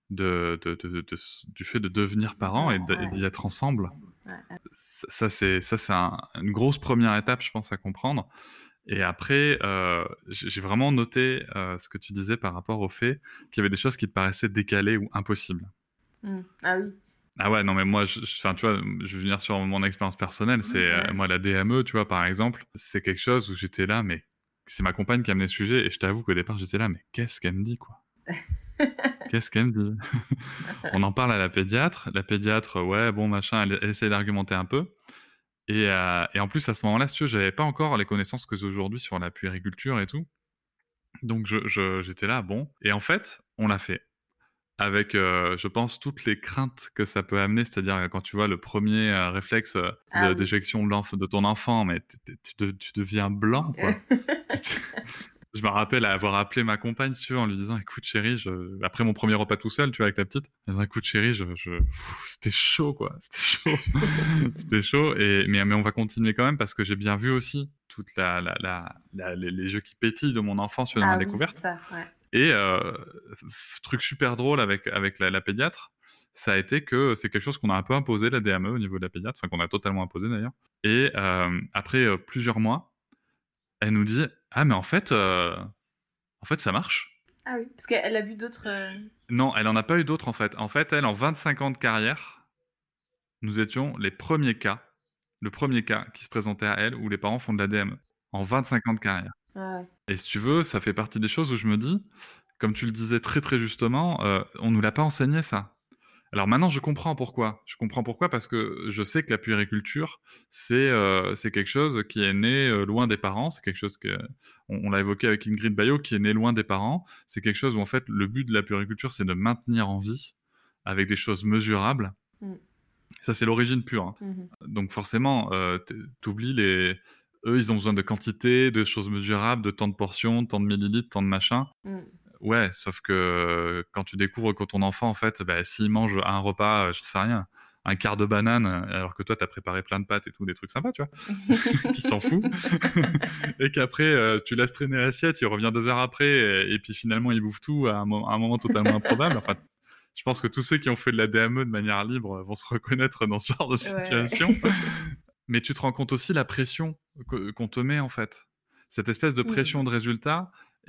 du fait de devenir parent et d'y être ensemble. Ouais. Ça c'est une grosse première étape, je pense, à comprendre. Et après, j'ai vraiment noté ce que tu disais par rapport au fait qu'il y avait des choses qui te paraissaient décalées ou impossibles. Ah oui. Ah ouais, non mais moi, tu vois, je vais venir sur mon expérience personnelle. Moi, la DME, tu vois, par exemple, c'est quelque chose où j'étais là, mais c'est ma compagne qui a amené le sujet, et je t'avoue qu'au départ, j'étais là, mais qu'est-ce qu'elle me dit, quoi? Qu'est-ce qu'elle me dit? On en parle à la pédiatre. La pédiatre, ouais, bon, machin, elle essaie d'argumenter un peu. Et en plus, à ce moment-là, si tu veux, j'avais pas encore les connaissances que j'ai aujourd'hui sur la puériculture et tout. Donc, j'étais là, bon. Et en fait, on l'a fait. Avec, je pense, toutes les craintes que ça peut amener. C'est-à-dire, quand tu vois le premier réflexe d'éjection de ton enfant, mais tu deviens blanc, quoi. Je me rappelle avoir appelé ma compagne, si tu veux, en lui disant, écoute chérie, après mon premier repas tout seul, tu vois, avec la petite, elle me dit, écoute chérie, c'était chaud, quoi, c'était chaud. C'était chaud, mais on va continuer quand même, parce que j'ai bien vu aussi toute les yeux qui pétillent de mon enfant sur ma découverte. C'est ça, ouais. Et truc super drôle avec la pédiatre, ça a été que c'est quelque chose qu'on a un peu imposé, la DME, au niveau de la pédiatre, enfin qu'on a totalement imposé d'ailleurs. Et après plusieurs mois, elle nous dit, ah mais en fait ça marche. Ah oui, parce qu'elle a vu d'autres... Non, elle en a pas eu d'autres en fait. En fait, elle, en 25 ans de carrière, nous étions le premier cas qui se présentait à elle où les parents font de la DME. En 25 ans de carrière. Ah ouais. Et si tu veux, ça fait partie des choses où je me dis, comme tu le disais très très justement, on nous l'a pas enseigné ça. Alors maintenant, je comprends pourquoi. Je comprends pourquoi, parce que je sais que la puériculture, c'est quelque chose qui est né loin des parents. C'est quelque chose on l'a évoqué avec Ingrid Baillot, qui est né loin des parents. C'est quelque chose où en fait le but de la puériculture, c'est de maintenir en vie avec des choses mesurables. Ça, c'est l'origine pure. Donc forcément, t'oublies eux, ils ont besoin de quantité, de choses mesurables, de tant de portions, tant de millilitres, tant de machin. Ouais, sauf que quand tu découvres que ton enfant, en fait, s'il mange un repas, j'en sais rien, un quart de banane, alors que toi, t'as préparé plein de pâtes et tout, des trucs sympas, tu vois, qui s'en fout, et qu'après, tu laisses traîner l'assiette, il revient 2 heures après, et puis finalement, il bouffe tout à un moment totalement improbable. Enfin, je pense que tous ceux qui ont fait de la DME de manière libre vont se reconnaître dans ce genre de situation. Ouais. Mais tu te rends compte aussi la pression qu'on te met, en fait. Cette espèce de pression de résultat.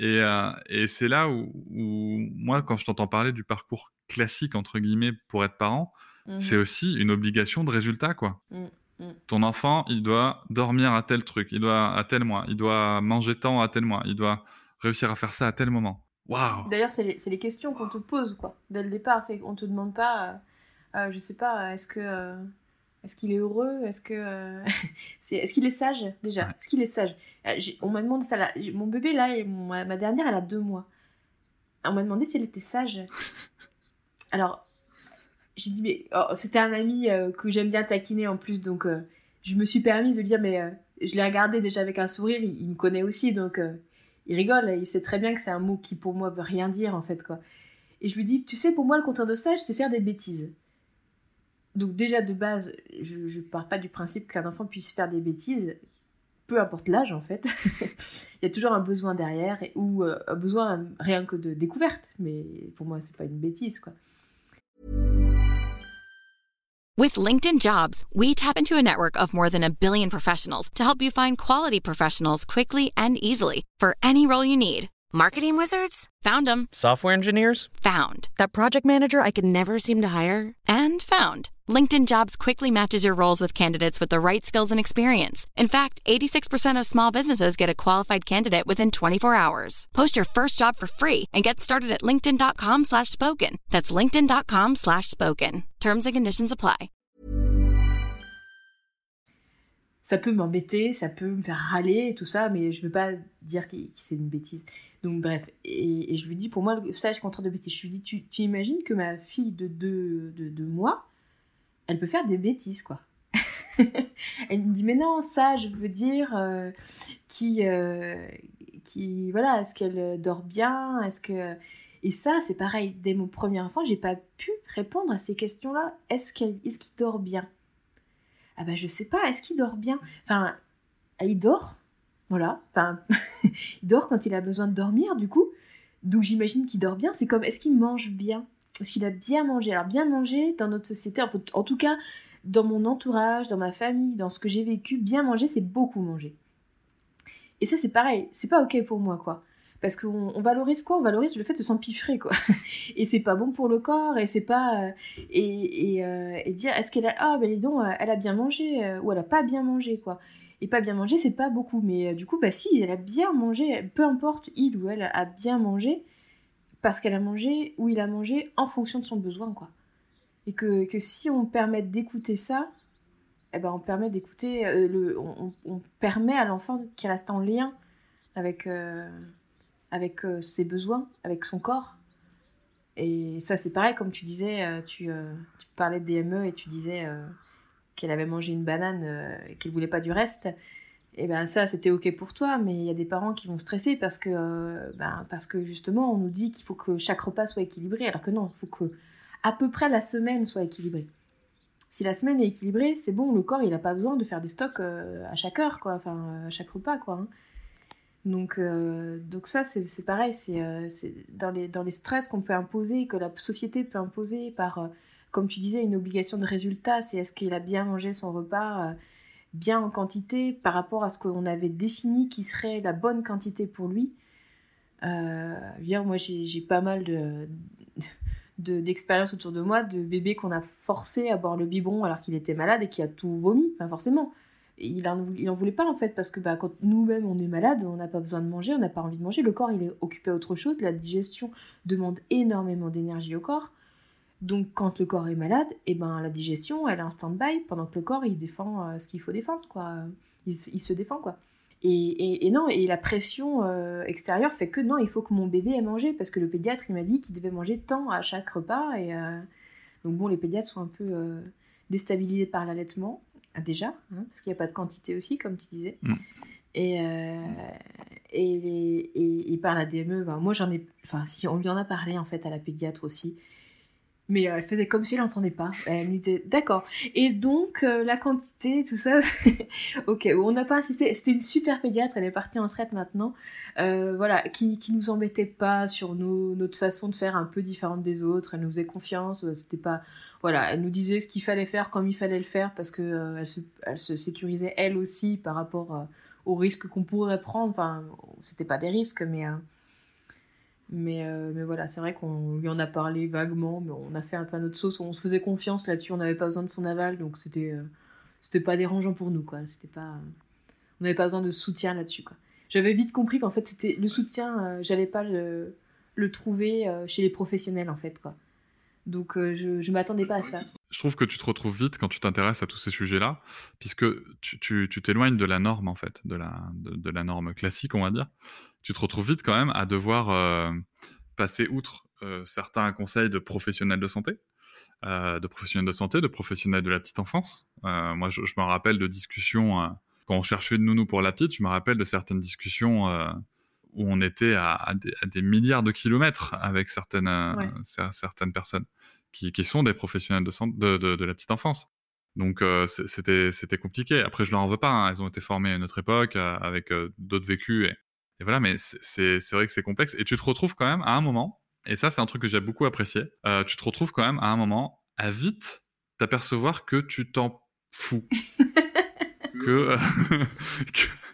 Et c'est là où moi, quand je t'entends parler du parcours classique, entre guillemets, pour être parent, c'est aussi une obligation de résultat, quoi. Ton enfant, il doit dormir à tel truc, il doit à tel mois, il doit manger tant à tel mois, il doit réussir à faire ça à tel moment. Waouh! D'ailleurs, c'est les questions qu'on te pose, quoi, dès le départ. On te demande pas, je sais pas, est-ce qu'il est heureux? Est-ce qu'il est sage, déjà? Est-ce qu'il est sage? On m'a demandé ça, là. Mon bébé, là, ma dernière, elle a 2 mois. On m'a demandé si elle était sage. Alors, j'ai dit, mais... c'était un ami que j'aime bien taquiner, en plus, donc je me suis permise de dire, mais... je l'ai regardé déjà avec un sourire, il me connaît aussi, donc il rigole, il sait très bien que c'est un mot qui, pour moi, veut rien dire, en fait, quoi. Et je lui dis, tu sais, pour moi, le contraire de sage, c'est faire des bêtises. Donc déjà, de base, je pars pas du principe qu'un enfant puisse faire des bêtises, peu importe l'âge, en fait. Il y a toujours un besoin derrière, ou un besoin rien que de découverte. Mais pour moi, c'est pas une bêtise, quoi. With LinkedIn Jobs, we tap into a network of more than 1 billion professionals to help you find quality professionals quickly and easily for any role you need. Marketing wizards? Found them. Software engineers? Found. That project manager I could never seem to hire? And found. LinkedIn Jobs quickly matches your roles with candidates with the right skills and experience. In fact, 86% of small businesses get a qualified candidate within 24 hours. Post your first job for free and get started at linkedin.com/spoken. That's linkedin.com/spoken. Terms and conditions apply. Ça peut m'embêter, ça peut me faire râler et tout ça, mais je veux pas dire que c'est une bêtise. Donc bref, et je lui dis, pour moi, ça, je suis contraire de bêtise. Je lui dis, tu imagines que ma fille de 2 mois, elle peut faire des bêtises, quoi. Elle me dit, mais non, ça, je veux dire, voilà, est-ce qu'elle dort bien, est-ce que... Et ça, c'est pareil, dès mon premier enfant, j'ai pas pu répondre à ces questions-là. Est-ce qu'il dort bien ? Ah ben je sais pas, est-ce qu'il dort bien ? Enfin, il dort, voilà. Enfin, il dort quand il a besoin de dormir, du coup. Donc j'imagine qu'il dort bien. C'est comme, est-ce qu'il mange bien ? Est-ce qu'il a bien mangé ? Alors bien manger dans notre société, en tout cas dans mon entourage, dans ma famille, dans ce que j'ai vécu, bien manger, c'est beaucoup manger. Et ça c'est pareil, c'est pas ok pour moi, quoi. Parce qu'on valorise quoi ? On valorise le fait de s'empiffrer, quoi. Et c'est pas bon pour le corps, et c'est pas... et dire, est-ce qu'elle a... Ah, ben dis donc, elle a bien mangé, ou elle a pas bien mangé, quoi. Et pas bien mangé, c'est pas beaucoup. Mais du coup, bah si, elle a bien mangé, peu importe, il ou elle a bien mangé, parce qu'elle a mangé, ou il a mangé, en fonction de son besoin, quoi. Et que si on permet d'écouter ça, eh ben on permet d'écouter... on permet à l'enfant qui reste en lien avec ses besoins, avec son corps. Et ça, c'est pareil, comme tu disais, tu parlais de DME et tu disais qu'elle avait mangé une banane et qu'elle voulait pas du reste. Et ben ça, c'était ok pour toi, mais il y a des parents qui vont stresser parce que justement, on nous dit qu'il faut que chaque repas soit équilibré, alors que non, il faut que à peu près la semaine soit équilibrée. Si la semaine est équilibrée, c'est bon, le corps, il a pas besoin de faire des stocks à chaque heure, quoi, enfin, à chaque repas, quoi, hein. Donc ça, c'est pareil, c'est dans les stress qu'on peut imposer, que la société peut imposer par, comme tu disais, une obligation de résultat. C'est est-ce qu'il a bien mangé son repas, bien en quantité, par rapport à ce qu'on avait défini qui serait la bonne quantité pour lui. Moi, j'ai pas mal d'expériences autour de moi, de bébés qu'on a forcé à boire le biberon alors qu'il était malade et qui a tout vomi, enfin forcément. Et il en voulait pas, en fait, parce que quand nous-mêmes on est malade, on n'a pas besoin de manger, on n'a pas envie de manger, le corps il est occupé à autre chose, la digestion demande énormément d'énergie au corps, donc quand le corps est malade, la digestion elle est en stand-by pendant que le corps il défend ce qu'il faut défendre, quoi. Il se défend, quoi. Et non, et la pression extérieure fait que non, il faut que mon bébé ait mangé, parce que le pédiatre il m'a dit qu'il devait manger tant à chaque repas, et donc bon, les pédiatres sont un peu déstabilisés par l'allaitement. Déjà, hein, parce qu'il n'y a pas de quantité aussi, comme tu disais. Et par la DME, moi j'en ai... Enfin, si on lui en a parlé, en fait, à la pédiatre aussi. Mais elle faisait comme si elle n'entendait pas. Elle me disait, d'accord. Et donc, la quantité, tout ça... Ok, on n'a pas insisté. C'était une super pédiatre, elle est partie en retraite maintenant. Voilà, qui nous embêtait pas sur notre façon de faire un peu différente des autres. Elle nous faisait confiance. C'était pas... Voilà, elle nous disait ce qu'il fallait faire, comme il fallait le faire, parce que elle se sécurisait elle aussi par rapport aux risques qu'on pourrait prendre. Enfin, c'était pas des risques, mais voilà, c'est vrai qu'on lui en a parlé vaguement, mais on a fait un peu à notre sauce, on se faisait confiance là-dessus, on n'avait pas besoin de son aval, donc c'était pas dérangeant pour nous, quoi. On n'avait pas besoin de soutien là-dessus, quoi. J'avais vite compris qu'en fait, c'était le soutien, j'allais pas le trouver chez les professionnels, en fait, quoi. Donc je m'attendais pas à ça. Je trouve que tu te retrouves vite quand tu t'intéresses à tous ces sujets-là, puisque tu t'éloignes de la norme, en fait, de la norme classique, on va dire. Tu te retrouves vite quand même à devoir passer outre certains conseils de professionnels de santé, de professionnels de la petite enfance. Moi, je me rappelle de discussions, quand on cherchait une nounou pour la petite, je me rappelle de certaines discussions où on était à des milliards de kilomètres avec certaines personnes qui sont des professionnels de la petite enfance. Donc c'était compliqué. Après, je leur en veux pas, hein. Elles ont été formées à notre époque avec d'autres vécus et voilà, mais c'est vrai que c'est complexe. Et tu te retrouves quand même à un moment, et ça c'est un truc que j'ai beaucoup apprécié, tu te retrouves quand même à un moment à vite t'apercevoir que tu t'en fous.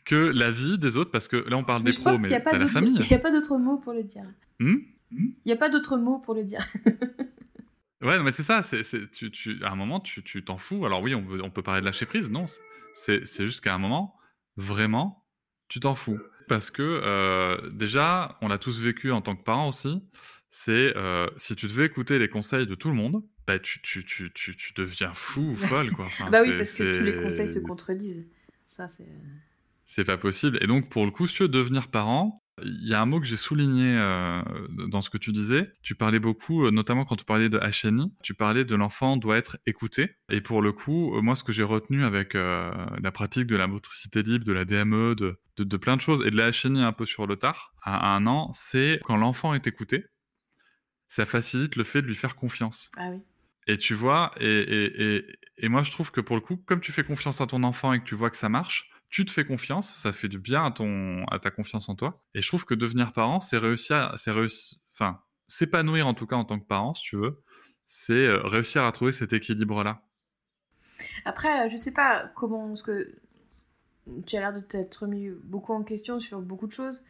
que la vie des autres, parce que là on parle Mais des je pros, pense qu'il mais n'y a pas t'as la d'autre... famille. il y a pas d'autre mot pour le dire. Hmm Il n'y a pas d'autre mot pour le dire. Ouais, non, mais c'est ça, à un moment, tu t'en fous. Alors oui, on peut parler de lâcher prise, non, c'est juste qu'à un moment, vraiment, tu t'en fous. Parce que déjà, on l'a tous vécu en tant que parent aussi, c'est si tu devais écouter les conseils de tout le monde, bah, tu deviens fou ou folle, quoi. Enfin, Bah oui, parce que tous les conseils se contredisent. Ça, c'est pas possible. Et donc, pour le coup, si tu veux devenir parent, il y a un mot que j'ai souligné dans ce que tu disais. Tu parlais beaucoup, notamment quand tu parlais de HNI, tu parlais de l'enfant doit être écouté. Et pour le coup, moi, ce que j'ai retenu avec la pratique de la motricité libre, de la DME, de plein de choses, et de la HNI un peu sur le tard, à 1 an, c'est quand l'enfant est écouté, ça facilite le fait de lui faire confiance. Ah oui. Et tu vois, et moi je trouve que pour le coup, comme tu fais confiance à ton enfant et que tu vois que ça marche, tu te fais confiance, ça fait du bien à ta confiance en toi. Et je trouve que devenir parent, enfin, s'épanouir en tout cas en tant que parent, si tu veux, c'est réussir à trouver cet équilibre-là. Après, je sais pas comment... Parce que tu as l'air de t'être mis beaucoup en question sur beaucoup de choses.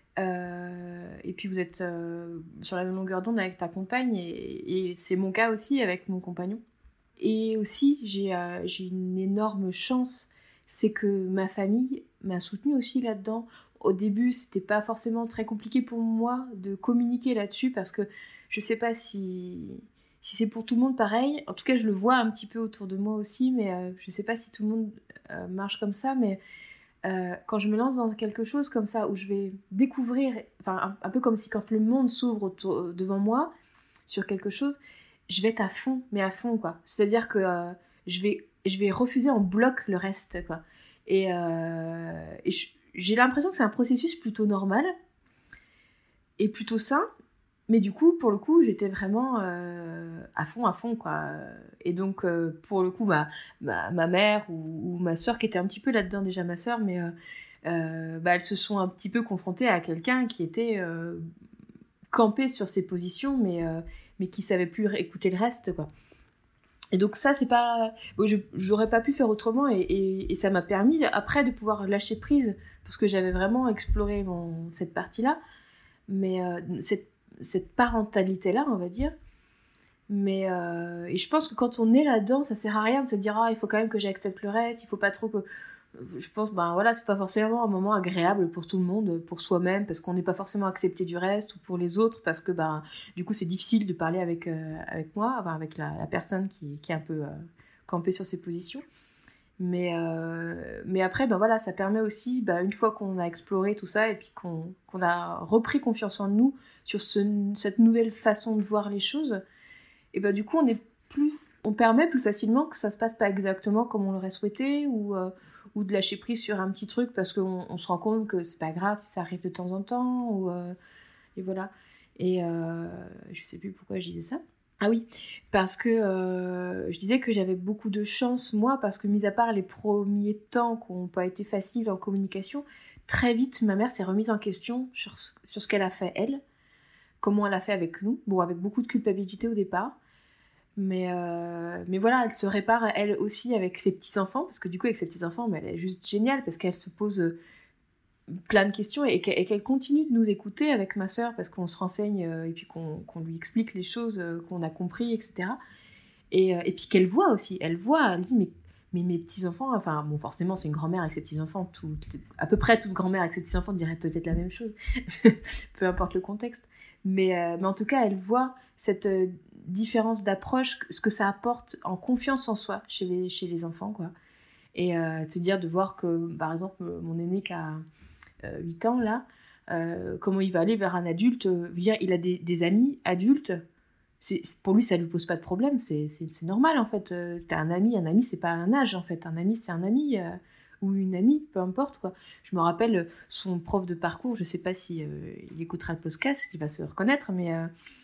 Et puis vous êtes sur la même longueur d'onde avec ta compagne. Et c'est mon cas aussi avec mon compagnon. Et aussi, j'ai une énorme chance. C'est que ma famille m'a soutenue aussi là-dedans. Au début, c'était pas forcément très compliqué pour moi de communiquer là-dessus parce que je sais pas si c'est pour tout le monde pareil. En tout cas, je le vois un petit peu autour de moi aussi, mais je sais pas si tout le monde marche comme ça. Mais quand je me lance dans quelque chose comme ça, où je vais découvrir, enfin un peu comme si quand le monde s'ouvre devant moi sur quelque chose, je vais être à fond, mais à fond quoi. C'est-à-dire que je vais refuser en bloc le reste quoi. Et j'ai l'impression que c'est un processus plutôt normal et plutôt sain. Mais du coup, pour le coup, j'étais vraiment à fond, quoi. Et donc, pour le coup, ma mère ou ma sœur, qui était un petit peu là-dedans déjà, ma sœur, mais elles se sont un petit peu confrontées à quelqu'un qui était campé sur ses positions, mais qui savait plus écouter le reste, quoi. Et donc ça, c'est pas... Bon, j'aurais pas pu faire autrement, et ça m'a permis, après, de pouvoir lâcher prise, parce que j'avais vraiment exploré cette partie-là, mais cette parentalité-là, on va dire. Mais et je pense que quand on est là-dedans, ça sert à rien de se dire « Ah, il faut quand même que j'accepte le reste, il faut pas trop que... » Je pense, voilà, c'est pas forcément un moment agréable pour tout le monde, pour soi-même, parce qu'on n'est pas forcément accepté du reste, ou pour les autres, parce que du coup, c'est difficile de parler avec moi, enfin, avec la personne qui est un peu campée sur ses positions. Mais après, voilà, ça permet aussi, une fois qu'on a exploré tout ça et puis qu'on a repris confiance en nous sur cette nouvelle façon de voir les choses, et du coup, on permet plus facilement que ça se passe pas exactement comme on l'aurait souhaité, ou de lâcher prise sur un petit truc parce qu'on se rend compte que c'est pas grave si ça arrive de temps en temps, et voilà. Et je sais plus pourquoi je disais ça. Ah oui, parce que je disais que j'avais beaucoup de chance, moi, parce que mis à part les premiers temps qui n'ont pas été faciles en communication, très vite, ma mère s'est remise en question sur ce qu'elle a fait, elle, comment elle a fait avec nous, avec beaucoup de culpabilité au départ, mais voilà, elle se répare, elle aussi, avec ses petits-enfants, parce que du coup, avec ses petits-enfants, elle est juste géniale, parce qu'elle se pose... plein de questions et qu'elle continue de nous écouter avec ma sœur parce qu'on se renseigne et puis qu'on lui explique les choses qu'on a compris, etc. Et puis qu'elle voit aussi, elle dit mais mes petits-enfants, enfin bon, forcément c'est une grand-mère avec ses petits-enfants, à peu près toute grand-mère avec ses petits-enfants dirait peut-être la même chose, peu importe le contexte, mais en tout cas elle voit cette différence d'approche, ce que ça apporte en confiance en soi chez les enfants, quoi. Et de se dire, de voir que par exemple mon aîné qui a 8 ans là, comment il va aller vers un adulte, il a des amis adultes, pour lui ça lui pose pas de problème, c'est normal en fait. T'as un ami c'est pas un âge en fait, un ami c'est un ami, ou une amie, peu importe quoi. Je me rappelle son prof de parcours, je sais pas si il écoutera le podcast, il va se reconnaître, mais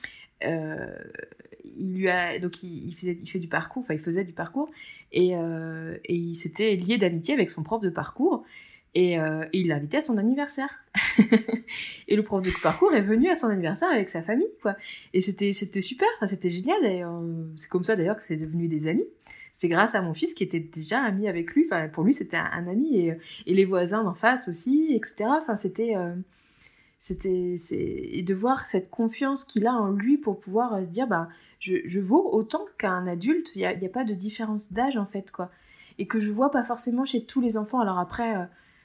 il faisait du parcours, et il s'était lié d'amitié avec son prof de parcours. Et il l'a invité à son anniversaire. Et le prof de parcours est venu à son anniversaire avec sa famille, quoi. Et c'était super, enfin, c'était génial. Et c'est comme ça d'ailleurs que c'est devenu des amis. C'est grâce à mon fils qui était déjà ami avec lui. Enfin, pour lui, c'était un ami. Et les voisins d'en face aussi, etc. Enfin, et de voir cette confiance qu'il a en lui pour pouvoir se dire, bah, je vaux autant qu'un adulte. Il y a pas de différence d'âge, en fait, quoi. Et que je vois pas forcément chez tous les enfants. Alors après...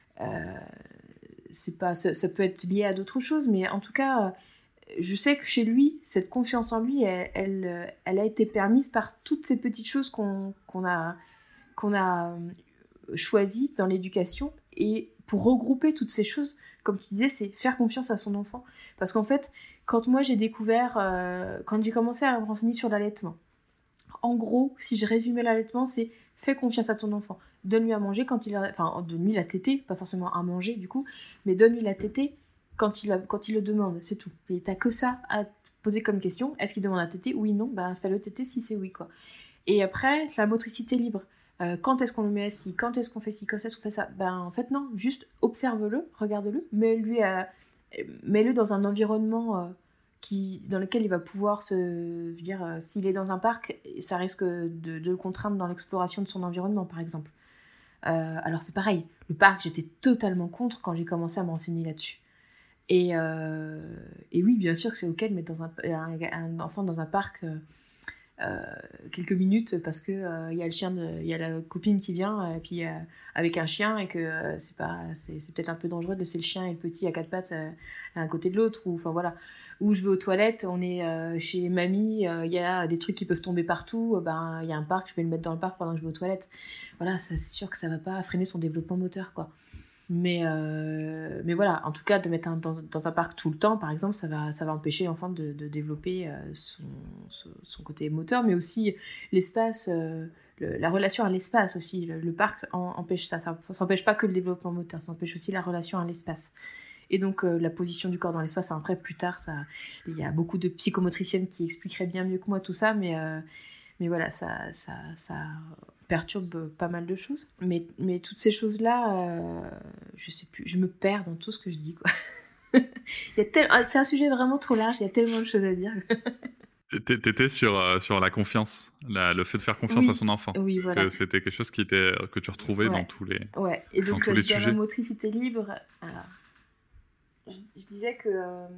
c'est pas, ça peut être lié à d'autres choses, mais en tout cas, je sais que chez lui, cette confiance en lui, elle a été permise par toutes ces petites choses qu'on a choisies dans l'éducation. Et pour regrouper toutes ces choses, comme tu disais, c'est faire confiance à son enfant. Parce qu'en fait, quand moi j'ai découvert, quand j'ai commencé à me renseigner sur l'allaitement, en gros, si je résumais l'allaitement, c'est fais confiance à ton enfant. Donne-lui à manger quand il a... Enfin, donne-lui la tétée, pas forcément à manger du coup, mais donne-lui la tétée quand il le demande, c'est tout. Et t'as que ça à poser comme question. Est-ce qu'il demande la tétée? Oui, non, ben fais-le tétée si c'est oui, quoi. Et après, la motricité libre. Quand est-ce qu'on le met assis? Quand est-ce qu'on fait ci? Quand est-ce qu'on fait ça? Ben en fait, non, juste observe-le, regarde-le, mets-le dans un environnement... dans lequel il va pouvoir s'il est dans un parc, ça risque de le contraindre dans l'exploration de son environnement, par exemple. Alors c'est pareil, le parc, j'étais totalement contre quand j'ai commencé à me renseigner là-dessus. Et oui, bien sûr que c'est ok de mettre un enfant dans un parc quelques minutes parce que il y a la copine qui vient puis avec un chien et que c'est peut-être un peu dangereux de laisser le chien et le petit à quatre pattes l'un à côté de l'autre, ou enfin voilà, ou je vais aux toilettes, on est chez mamie, il y a des trucs qui peuvent tomber partout, ben il y a un parc, je vais le mettre dans le parc pendant que je vais aux toilettes. Voilà, ça, c'est sûr que ça va pas freiner son développement moteur, quoi. Mais voilà, en tout cas, de mettre dans un parc tout le temps, par exemple, ça va empêcher l'enfant de développer son côté moteur, mais aussi l'espace, la relation à l'espace aussi. Le parc empêche ça. Ça n'empêche pas que le développement moteur, ça empêche aussi la relation à l'espace. Et donc, la position du corps dans l'espace, après, plus tard, il y a beaucoup de psychomotriciennes qui expliqueraient bien mieux que moi tout ça, mais voilà, ça perturbe pas mal de choses. Mais toutes ces choses-là, je sais plus, je me perds dans tout ce que je dis, quoi. C'est un sujet vraiment trop large, il y a tellement de choses à dire. T'étais sur la confiance, le fait de faire confiance à son enfant. Oui, voilà. Que c'était quelque chose que tu retrouvais dans tous les Ouais, et donc, dans tous les dans sujets. la motricité libre, alors, je disais que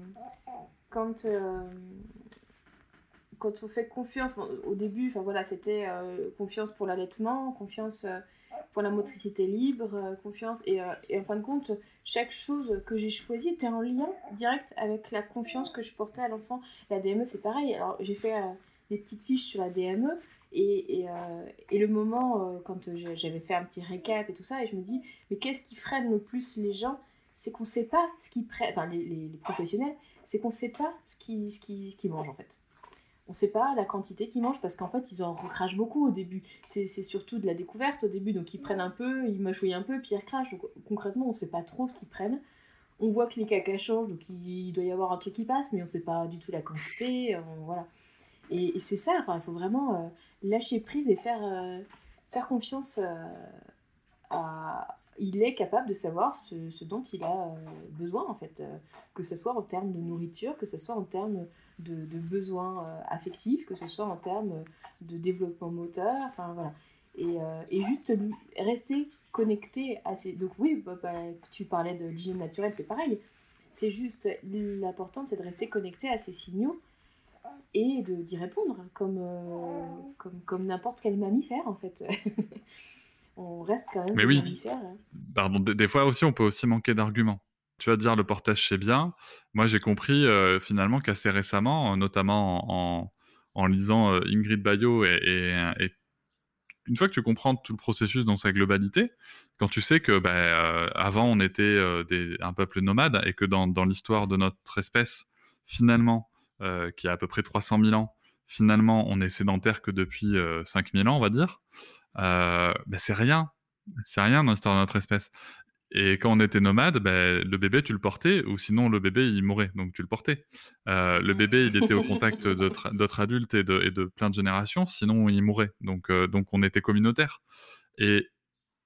quand on fait confiance, au début, enfin voilà, c'était confiance pour l'allaitement, confiance pour la motricité libre, confiance, et en fin de compte, chaque chose que j'ai choisie était en lien direct avec la confiance que je portais à l'enfant. La DME, c'est pareil. Alors, j'ai fait des petites fiches sur la DME, et le moment, quand j'avais fait un petit récap et tout ça, et je me dis, mais qu'est-ce qui freine le plus les gens? C'est qu'on ne sait pas ce qu'ils prennent, enfin les professionnels, c'est qu'on ne sait pas ce qu'ils mangent, en fait. On ne sait pas la quantité qu'ils mangent, parce qu'en fait, ils en recrachent beaucoup au début. C'est surtout de la découverte au début, donc ils prennent un peu, ils mâchouillent un peu, puis ils recrachent. Donc concrètement, on ne sait pas trop ce qu'ils prennent. On voit que les cacas changent, donc il doit y avoir un truc qui passe, mais on ne sait pas du tout la quantité. Voilà. Et c'est ça, enfin, il faut vraiment lâcher prise et faire confiance à... Il est capable de savoir ce dont il a besoin, en fait. Que ce soit en termes de nourriture, que ce soit en termes de besoins affectifs, que ce soit en termes de développement moteur, enfin voilà. Et juste rester connecté à ces... Donc oui, tu parlais de l'hygiène naturelle, c'est pareil. C'est juste, l'important, c'est de rester connecté à ces signaux et d'y répondre, comme n'importe quel mammifère, en fait. On reste quand même Mais des oui. mammifères. Pardon, des fois aussi, on peut aussi manquer d'arguments. Tu vas dire le portage, c'est bien. Moi, j'ai compris finalement qu'assez récemment, notamment en lisant Ingrid Baillot, et une fois que tu comprends tout le processus dans sa globalité, quand tu sais que avant, on était un peuple nomade, et que dans l'histoire de notre espèce, finalement, qui a à peu près 300 000 ans, finalement, on est sédentaire que depuis 5 000 ans, on va dire. C'est rien. C'est rien dans l'histoire de notre espèce. Et quand on était nomade, le bébé, tu le portais, ou sinon le bébé, il mourait, donc tu le portais. Le bébé, il était au contact d'autres adultes et de plein de générations, sinon il mourait. Donc on était communautaire. Et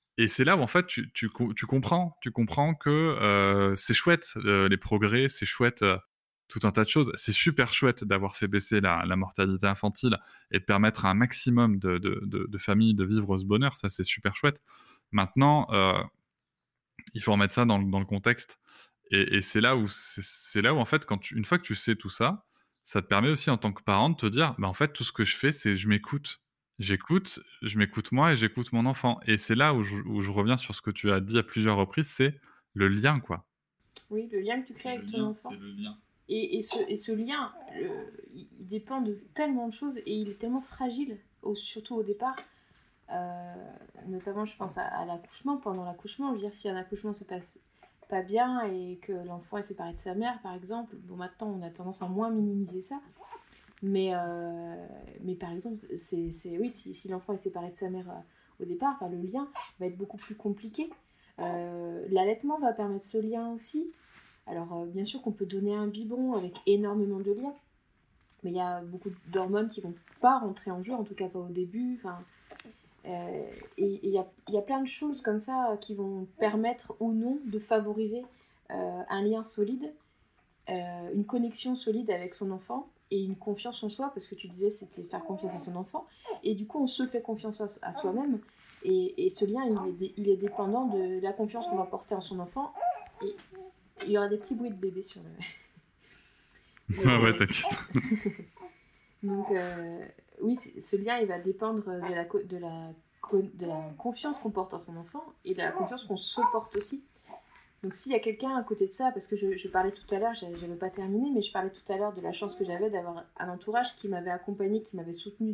Et c'est là où en fait tu comprends que c'est chouette les progrès, c'est chouette tout un tas de choses. C'est super chouette d'avoir fait baisser la mortalité infantile et de permettre à un maximum de familles de vivre ce bonheur. Ça, c'est super chouette. Maintenant, il faut remettre ça dans le contexte. Et c'est là où en fait, une fois que tu sais tout ça, ça te permet aussi en tant que parent de te dire, bah, en fait, tout ce que je fais, c'est je m'écoute. Je m'écoute moi et j'écoute mon enfant. Et c'est là où je reviens sur ce que tu as dit à plusieurs reprises, c'est le lien, quoi. Oui, le lien que tu crées avec ton enfant. C'est le lien. Et ce lien, il dépend de tellement de choses et il est tellement fragile, surtout au départ. Notamment, je pense à l'accouchement. Pendant l'accouchement, je veux dire, si un accouchement se passe pas bien et que l'enfant est séparé de sa mère, par exemple, bon, maintenant, on a tendance à moins minimiser ça. Mais par exemple, oui, si l'enfant est séparé de sa mère au départ, bah, le lien va être beaucoup plus compliqué. L'allaitement va permettre ce lien aussi. Alors, bien sûr qu'on peut donner un biberon avec énormément de liens, mais il y a beaucoup d'hormones qui vont pas rentrer en jeu, en tout cas pas au début. Et il y a plein de choses comme ça qui vont permettre ou non de favoriser un lien solide, une connexion solide avec son enfant et une confiance en soi, parce que tu disais c'était faire confiance à son enfant, et du coup on se fait confiance à soi-même, et ce lien il est dépendant de la confiance qu'on va porter en son enfant, et il y aura des petits bruits de bébé sur le... Ouais, t'inquiète. Donc oui, ce lien il va dépendre de la confiance qu'on porte en son enfant et de la confiance qu'on se porte aussi. Donc s'il y a quelqu'un à côté de ça, parce que je parlais tout à l'heure, je n'avais pas terminé, mais je parlais tout à l'heure de la chance que j'avais d'avoir un entourage qui m'avait accompagné, qui m'avait soutenu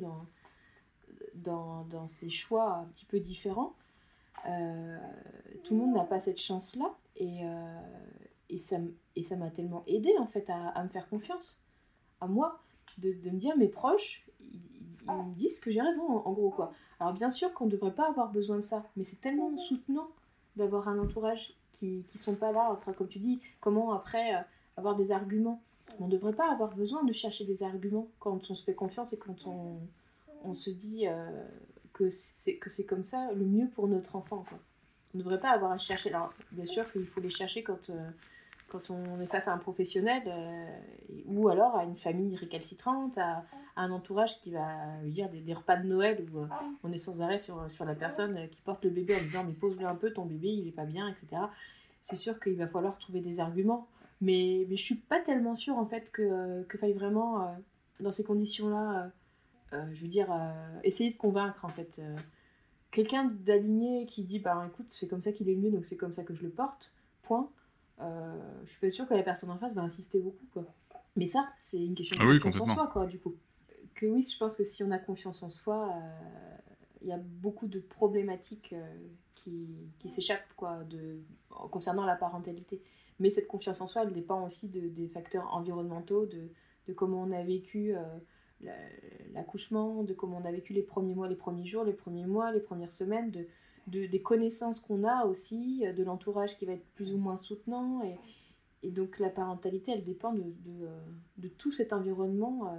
dans ces choix un petit peu différents. Tout le monde n'a pas cette chance-là, et ça m'a tellement aidée en fait à me faire confiance, à moi, de me dire mes proches, ils me disent que j'ai raison en gros, quoi. Alors bien sûr qu'on ne devrait pas avoir besoin de ça, mais c'est tellement soutenant d'avoir un entourage qui sont pas là, comme tu dis, comment après avoir des arguments. On ne devrait pas avoir besoin de chercher des arguments quand on se fait confiance et quand on se dit que c'est comme ça le mieux pour notre enfant, quoi. On ne devrait pas avoir à chercher. Alors bien sûr il faut les chercher quand on est face à un professionnel, ou alors à une famille récalcitrante, à un entourage qui va dire des repas de Noël où on est sans arrêt sur la personne qui porte le bébé en disant mais pose-le un peu, ton bébé il est pas bien, etc. C'est sûr qu'il va falloir trouver des arguments, mais je suis pas tellement sûre en fait que faille vraiment dans ces conditions-là, je veux dire, essayer de convaincre en fait quelqu'un d'aligné qui dit bah écoute c'est comme ça qu'il est le mieux, donc c'est comme ça que je le porte, point. Je suis pas sûre que la personne en face va insister beaucoup, quoi. Mais ça, c'est une question de confiance en soi, quoi, du coup. Que oui, je pense que si on a confiance en soi, il y a beaucoup de problématiques qui s'échappent, quoi, concernant la parentalité. Mais cette confiance en soi, elle dépend aussi des facteurs environnementaux, de comment on a vécu l'accouchement, de comment on a vécu les premiers mois, les premiers jours, les premiers mois, les premières semaines, des connaissances qu'on a aussi, de l'entourage qui va être plus ou moins soutenant, et donc la parentalité elle dépend de tout cet environnement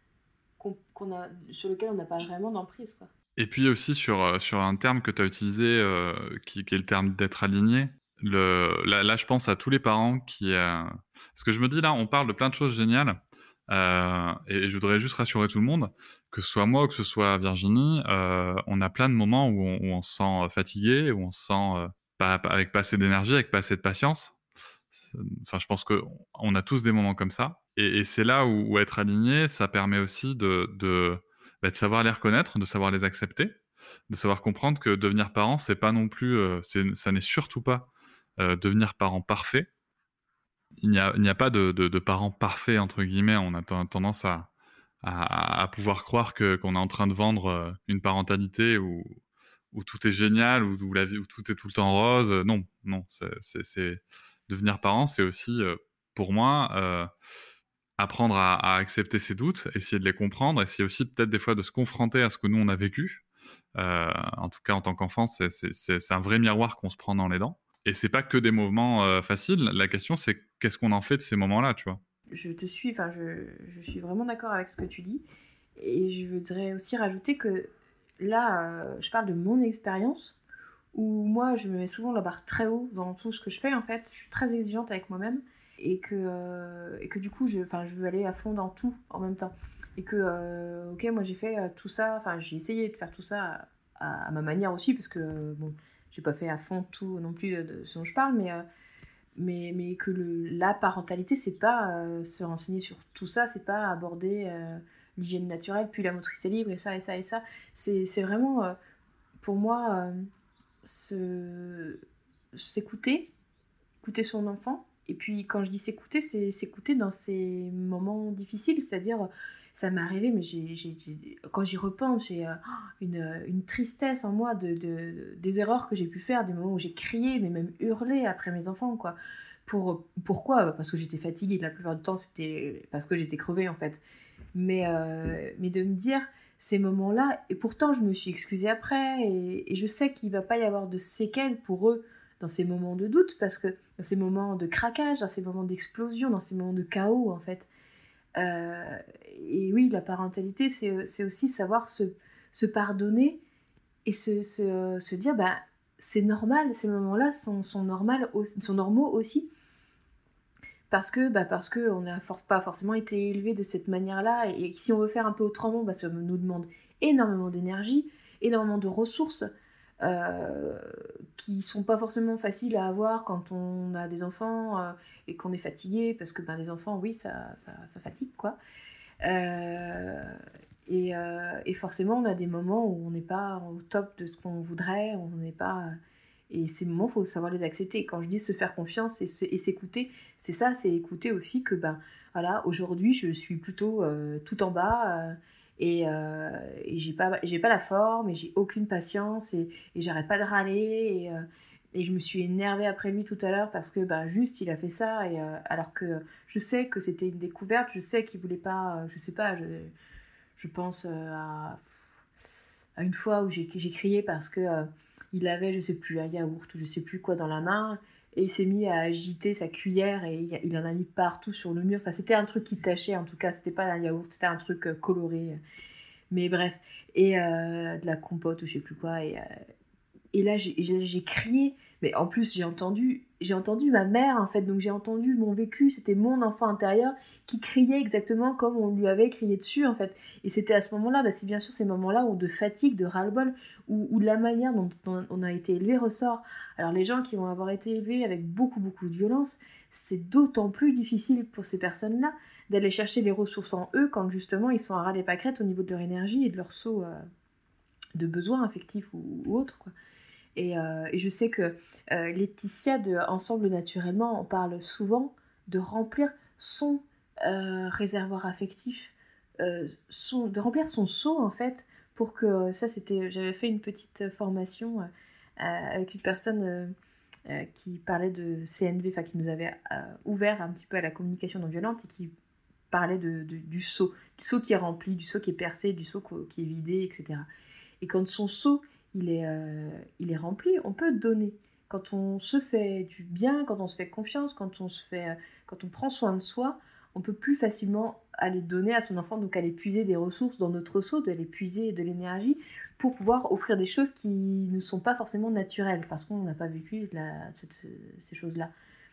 sur lequel on n'a pas vraiment d'emprise, quoi. Et puis aussi sur un terme que tu as utilisé, qui est le terme d'être aligné. Là, je pense à tous les parents parce que je me dis là, on parle de plein de choses géniales, et je voudrais juste rassurer tout le monde, que ce soit moi ou que ce soit Virginie, on a plein de moments où on se sent fatigué, où on se sent avec pas assez d'énergie, avec pas assez de patience. Enfin, je pense qu'on a tous des moments comme ça. Et c'est là où être aligné, ça permet aussi de savoir les reconnaître, de savoir les accepter, de savoir comprendre que devenir parent, c'est pas non plus, ça n'est surtout pas devenir parent parfait. Il n'y a pas de parents parfaits, entre guillemets. On a tendance à pouvoir croire qu'on est en train de vendre une parentalité où tout est génial, où tout est tout le temps rose. Non, c'est devenir parent, c'est aussi, pour moi, apprendre à accepter ses doutes, essayer de les comprendre, essayer aussi peut-être des fois de se confronter à ce que nous on a vécu. En tout cas, en tant qu'enfant, c'est un vrai miroir qu'on se prend dans les dents. Et c'est pas que des moments faciles. La question, c'est qu'est-ce qu'on en fait de ces moments-là, tu vois. Je te suis, enfin, je suis vraiment d'accord avec ce que tu dis. Et je voudrais aussi rajouter que là, je parle de mon expérience, où moi, je me mets souvent la barre très haut dans tout ce que je fais, en fait. Je suis très exigeante avec moi-même. Et que du coup, je veux aller à fond dans tout en même temps. Et que, ok, moi, j'ai fait tout ça. Enfin, j'ai essayé de faire tout ça à ma manière aussi, parce que, bon, j'ai pas fait à fond tout non plus de ce dont je parle, mais que la parentalité, c'est pas se renseigner sur tout ça, c'est pas aborder l'hygiène naturelle, puis la motricité libre, et ça, et ça, et ça. C'est vraiment, pour moi, s'écouter, écouter son enfant. Et puis, quand je dis s'écouter, c'est s'écouter dans ces moments difficiles, c'est-à-dire, ça m'est arrivé, mais quand j'y repense, j'ai une tristesse en moi des erreurs que j'ai pu faire, des moments où j'ai crié, mais même hurlé après mes enfants, quoi. Pourquoi ? Parce que j'étais fatiguée, la plupart du temps, c'était parce que j'étais crevée, en fait. Mais de me dire, ces moments-là, et pourtant, je me suis excusée après, et je sais qu'il ne va pas y avoir de séquelles pour eux dans ces moments de doute, parce que dans ces moments de craquage, dans ces moments d'explosion, dans ces moments de chaos, en fait. Et oui, la parentalité, c'est aussi savoir se pardonner et se dire, bah, c'est normal, ces moments-là sont normaux aussi, parce que on n'a pas forcément été élevé de cette manière-là, et si on veut faire un peu autrement, bah, ça nous demande énormément d'énergie, énormément de ressources, qui sont pas forcément faciles à avoir quand on a des enfants et qu'on est fatigué, parce que les enfants, oui, ça fatigue, quoi. Et forcément, on a des moments où on n'est pas au top de ce qu'on voudrait, on n'est pas... Et ces moments, il faut savoir les accepter. Quand je dis se faire confiance et s'écouter, c'est ça, c'est écouter aussi que, voilà, aujourd'hui, je suis plutôt tout en bas, et j'ai pas la forme, et j'ai aucune patience, et j'arrête pas de râler, et je me suis énervée après lui tout à l'heure parce que juste il a fait ça, et alors que je sais que c'était une découverte, je sais qu'il voulait pas, je sais pas, je pense à une fois où j'ai crié parce que il avait, je sais plus, un yaourt ou je sais plus quoi dans la main, et il s'est mis à agiter sa cuillère, et il en a mis partout sur le mur. Enfin, c'était un truc qui tachait, en tout cas, c'était pas un yaourt, c'était un truc coloré, mais bref, et de la compote ou je sais plus quoi, et là j'ai crié, mais en plus j'ai entendu ma mère, en fait, donc j'ai entendu mon vécu, c'était mon enfant intérieur qui criait exactement comme on lui avait crié dessus, en fait. Et c'était à ce moment-là, c'est bien sûr ces moments-là où de fatigue, de ras-le-bol, où la manière dont on a été élevé ressort. Alors les gens qui vont avoir été élevés avec beaucoup beaucoup de violence, c'est d'autant plus difficile pour ces personnes-là d'aller chercher les ressources en eux quand justement ils sont à ras des pâquerettes au niveau de leur énergie et de leur saut de besoins affectifs ou autres, quoi. Et je sais que Laetitia de Ensemble Naturellement, on parle souvent de remplir son réservoir affectif, de remplir son seau, en fait, pour que j'avais fait une petite formation avec une personne qui parlait de CNV, enfin qui nous avait ouvert un petit peu à la communication non violente, et qui parlait du seau qui est rempli, du seau qui est percé, du seau qui est vidé, etc. Et quand son seau il est rempli, on peut donner. Quand on se fait du bien, quand on se fait confiance, quand on prend soin de soi, on peut plus facilement aller donner à son enfant, donc aller puiser des ressources dans notre seau, d'aller puiser de l'énergie pour pouvoir offrir des choses qui ne sont pas forcément naturelles, parce qu'on n'a pas vécu ces choses-là.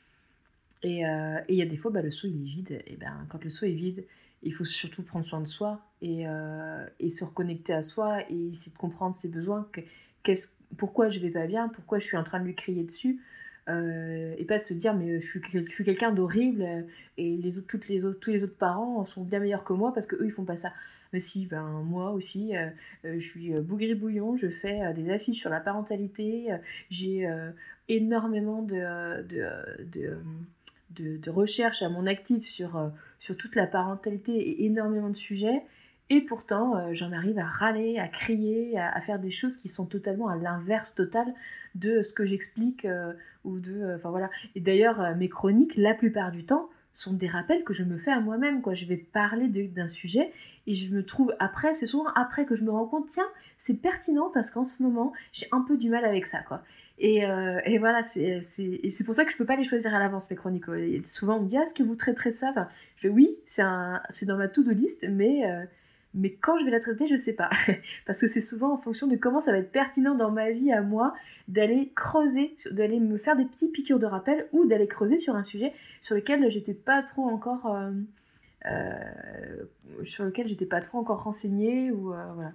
Et il y a des fois, le seau il est vide, et quand le seau est vide, il faut surtout prendre soin de soi, et se reconnecter à soi, et essayer de comprendre ses besoins, pourquoi je vais pas bien, pourquoi je suis en train de lui crier dessus, et pas de se dire mais je suis quelqu'un d'horrible, et tous les autres parents sont bien meilleurs que moi parce que eux ils font pas ça. Mais si, moi aussi, je suis bougri-bouillon, je fais des affiches sur la parentalité, j'ai énormément de recherches à mon actif sur toute la parentalité, et énormément de sujets, et pourtant j'en arrive à râler, à crier, à faire des choses qui sont totalement à l'inverse total de ce que j'explique, voilà. Et d'ailleurs mes chroniques, la plupart du temps, sont des rappels que je me fais à moi-même, quoi. Je vais parler d'un sujet, et je me trouve après, c'est souvent après que je me rends compte, tiens, c'est pertinent parce qu'en ce moment j'ai un peu du mal avec ça, quoi. Et voilà, c'est pour ça que je peux pas les choisir à l'avance, mes chroniques. Et souvent on me dit, est-ce que vous traiterez ça, je fais oui, c'est dans ma to-do list, mais Mais quand je vais la traiter, je sais pas. Parce que c'est souvent en fonction de comment ça va être pertinent dans ma vie à moi d'aller creuser, d'aller me faire des petites piqûres de rappel ou d'aller creuser sur un sujet sur lequel j'étais pas trop encore renseignée ou voilà.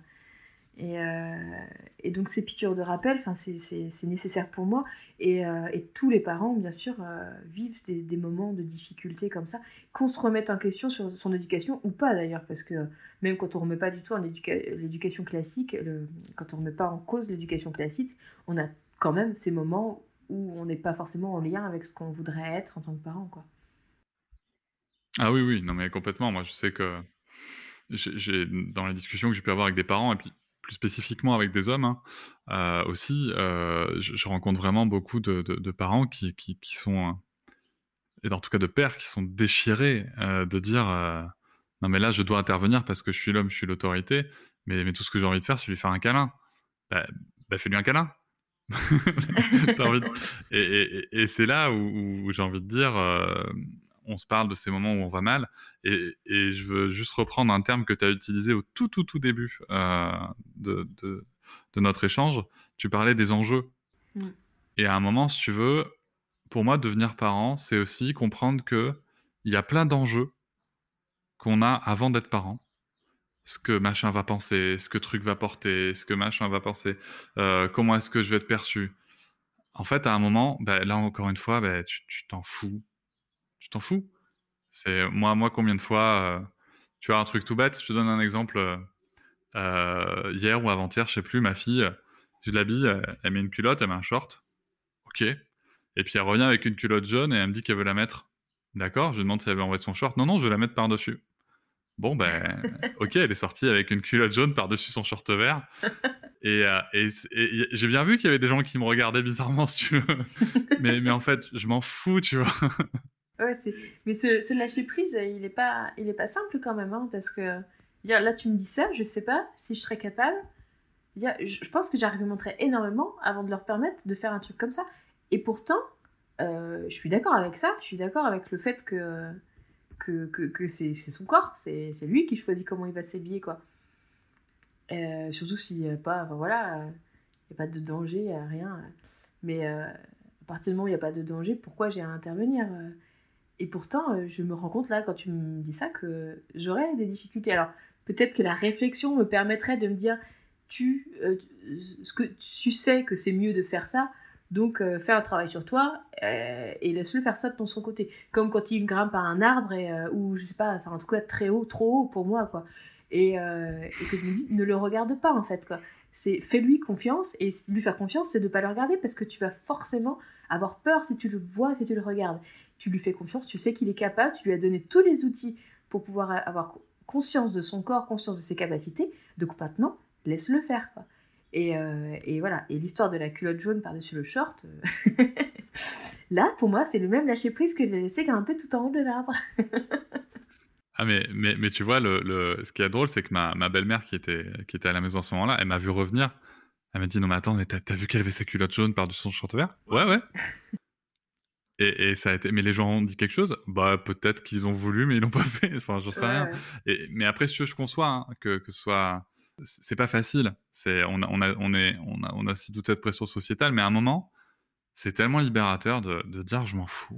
Et donc ces piqûres de rappel, c'est nécessaire pour moi. Et tous les parents, bien sûr, vivent des moments de difficulté comme ça, qu'on se remette en question sur son éducation ou pas d'ailleurs, parce que même quand on ne remet pas du tout en l'éducation classique, quand on ne remet pas en cause l'éducation classique, on a quand même ces moments où on n'est pas forcément en lien avec ce qu'on voudrait être en tant que parent, quoi. Ah oui, oui, non mais complètement. Moi, je sais que dans les discussions que j'ai pu avoir avec des parents, et puis plus spécifiquement avec des hommes, hein, aussi, je rencontre vraiment beaucoup de parents qui sont, et en tout cas de pères qui sont déchirés, de dire non mais là je dois intervenir parce que je suis l'homme, je suis l'autorité, mais tout ce que j'ai envie de faire, c'est lui faire un câlin. Bah, fais-lui un câlin. T'as envie de... et c'est là où j'ai envie de dire, on se parle de ces moments où on va mal, et je veux juste reprendre un terme que tu as utilisé au tout début de notre échange. Tu parlais des enjeux. Mm. Et à un moment, si tu veux, pour moi, devenir parent, c'est aussi comprendre que il y a plein d'enjeux qu'on a avant d'être parent. Ce que machin va penser, ce que truc va porter, ce que machin va penser, comment est-ce que je vais être perçu. En fait, à un moment, là encore une fois, tu t'en fous. Tu t'en fous. C'est moi combien de fois, tu vois, un truc tout bête, je te donne un exemple, hier ou avant-hier, je sais plus, ma fille, je l'habille, elle met une culotte, elle met un short, OK, et puis elle revient avec une culotte jaune et elle me dit qu'elle veut la mettre. D'accord, je lui demande si elle veut enlever son short. Non, je vais la mettre par-dessus. Bon, OK, elle est sortie avec une culotte jaune par-dessus son short vert, et j'ai bien vu qu'il y avait des gens qui me regardaient bizarrement, si tu veux, mais en fait, je m'en fous, tu vois? Ouais, mais ce lâcher prise, il est pas simple quand même, hein, parce que là tu me dis ça, je sais pas si je serais capable. Je pense que j'argumenterais énormément avant de leur permettre de faire un truc comme ça. Et pourtant, je suis d'accord avec ça, je suis d'accord avec le fait que c'est son corps, c'est lui qui choisit comment il va s'habiller, quoi. Surtout s'il n'y a pas, enfin voilà, il n'y a pas de danger, rien. Mais à partir du moment où il n'y a pas de danger, pourquoi j'ai à intervenir Et pourtant, je me rends compte là, quand tu me dis ça, que j'aurais des difficultés. Alors, peut-être que la réflexion me permettrait de me dire, ce que tu sais que c'est mieux de faire ça, donc fais un travail sur toi et laisse-le faire ça de son côté. Comme quand il grimpe à un arbre, ou je sais pas, enfin en tout cas très haut, trop haut pour moi, quoi. Et que je me dis, ne le regarde pas en fait, quoi. Fais-lui confiance, et lui faire confiance, c'est de ne pas le regarder, parce que tu vas forcément avoir peur si tu le vois, si tu le regardes. Tu lui fais confiance, tu sais qu'il est capable, tu lui as donné tous les outils pour pouvoir avoir conscience de son corps, conscience de ses capacités, donc maintenant, laisse-le faire, quoi. Et voilà, et l'histoire de la culotte jaune par-dessus le short, là, pour moi, c'est le même lâcher-prise que de la laisser grimper tout en haut de l'arbre. Ah mais tu vois, ce qui est drôle, c'est que ma belle-mère qui était à la maison à ce moment-là, elle m'a vu revenir. Elle m'a dit: «Non mais attends, mais t'as vu qu'elle avait sa culotte jaune par-dessus son short vert?» «Ouais, ouais». Et ça a été... Mais les gens ont dit quelque chose? Bah, peut-être qu'ils ont voulu, mais ils l'ont pas fait. Enfin, j'en sais rien. Mais après, si tu veux, je conçois, hein, que ce soit... C'est pas facile. On a si toute cette pression sociétale, mais à un moment, c'est tellement libérateur de dire: «Je m'en fous».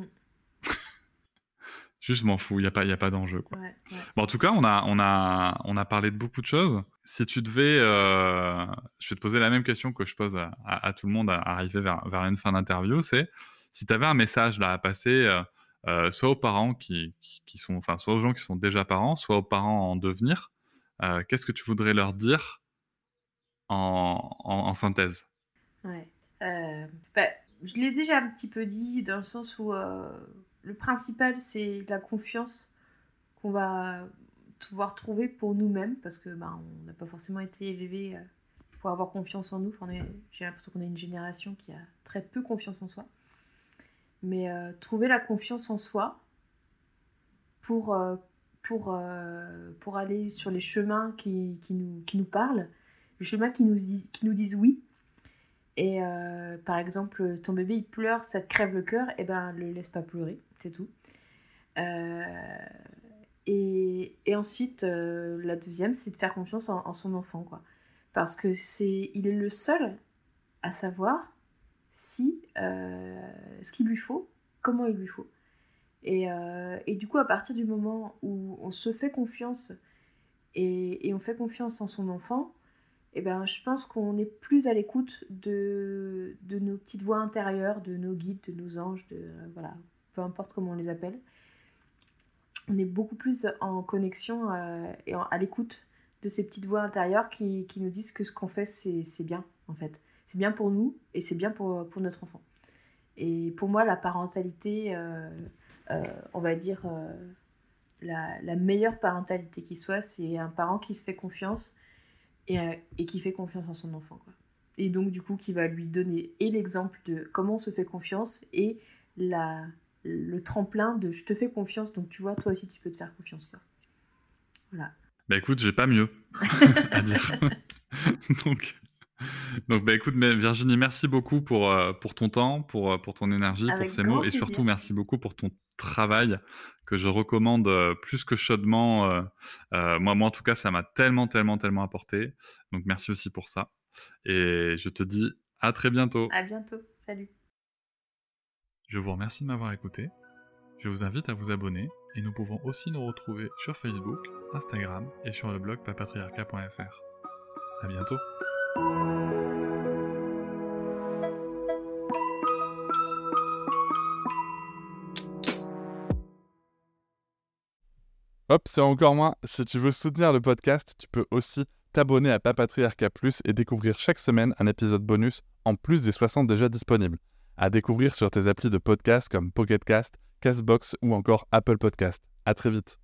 Juste, je m'en fous. Il y a pas d'enjeu, quoi. Ouais. Bon, en tout cas, on a parlé de beaucoup de choses. Si tu devais, je vais te poser la même question que je pose à tout le monde à arriver vers une fin d'interview, c'est si tu avais un message là à passer, soit aux parents qui sont, enfin, soit aux gens qui sont déjà parents, soit aux parents en devenir, qu'est-ce que tu voudrais leur dire en synthèse? Ouais. Bah, je l'ai déjà un petit peu dit, dans le sens où le principal, c'est la confiance qu'on va pouvoir trouver pour nous-mêmes, parce que on n'a pas forcément été élevés pour avoir confiance en nous. Enfin, j'ai l'impression qu'on est une génération qui a très peu confiance en soi. Mais trouver la confiance en soi pour aller sur les chemins qui nous parlent, les chemins qui nous disent oui. Et par exemple, ton bébé il pleure, ça te crève le cœur, et ben le laisse pas pleurer, c'est tout. Et ensuite, la deuxième, c'est de faire confiance en son enfant, quoi. Parce que il est le seul à savoir ce qu'il lui faut, comment il lui faut. Et du coup, à partir du moment où on se fait confiance et on fait confiance en son enfant, eh ben, je pense qu'on est plus à l'écoute de nos petites voix intérieures, de nos guides, de nos anges, voilà, peu importe comment on les appelle. On est beaucoup plus en connexion et à l'écoute de ces petites voix intérieures qui nous disent que ce qu'on fait, c'est bien, en fait. C'est bien pour nous et c'est bien pour notre enfant. Et pour moi, la parentalité, on va dire, la meilleure parentalité qui soit, c'est un parent qui se fait confiance et qui fait confiance en son enfant, quoi. Et donc, du coup, qui va lui donner et l'exemple de comment on se fait confiance et le tremplin de je te fais confiance, donc tu vois, toi aussi, tu peux te faire confiance, quoi. Voilà. Bah écoute, j'ai pas mieux à dire. Donc bah écoute, Virginie, merci beaucoup pour ton temps, pour ton énergie, Avec pour ces grand mots, et plaisir. surtout merci beaucoup pour ton travail que je recommande plus que chaudement. Moi en tout cas, ça m'a tellement apporté. Donc merci aussi pour ça. Et je te dis à très bientôt. À bientôt. Salut. Je vous remercie de m'avoir écouté. Je vous invite à vous abonner et nous pouvons aussi nous retrouver sur Facebook, Instagram et sur le blog papatriarca.fr. À bientôt. Hop, c'est encore moins. Si tu veux soutenir le podcast, tu peux aussi t'abonner à Papatriarca Plus et découvrir chaque semaine un épisode bonus en plus des 60 déjà disponibles. À découvrir sur tes applis de podcast comme Pocket Cast, Castbox ou encore Apple Podcast. À très vite.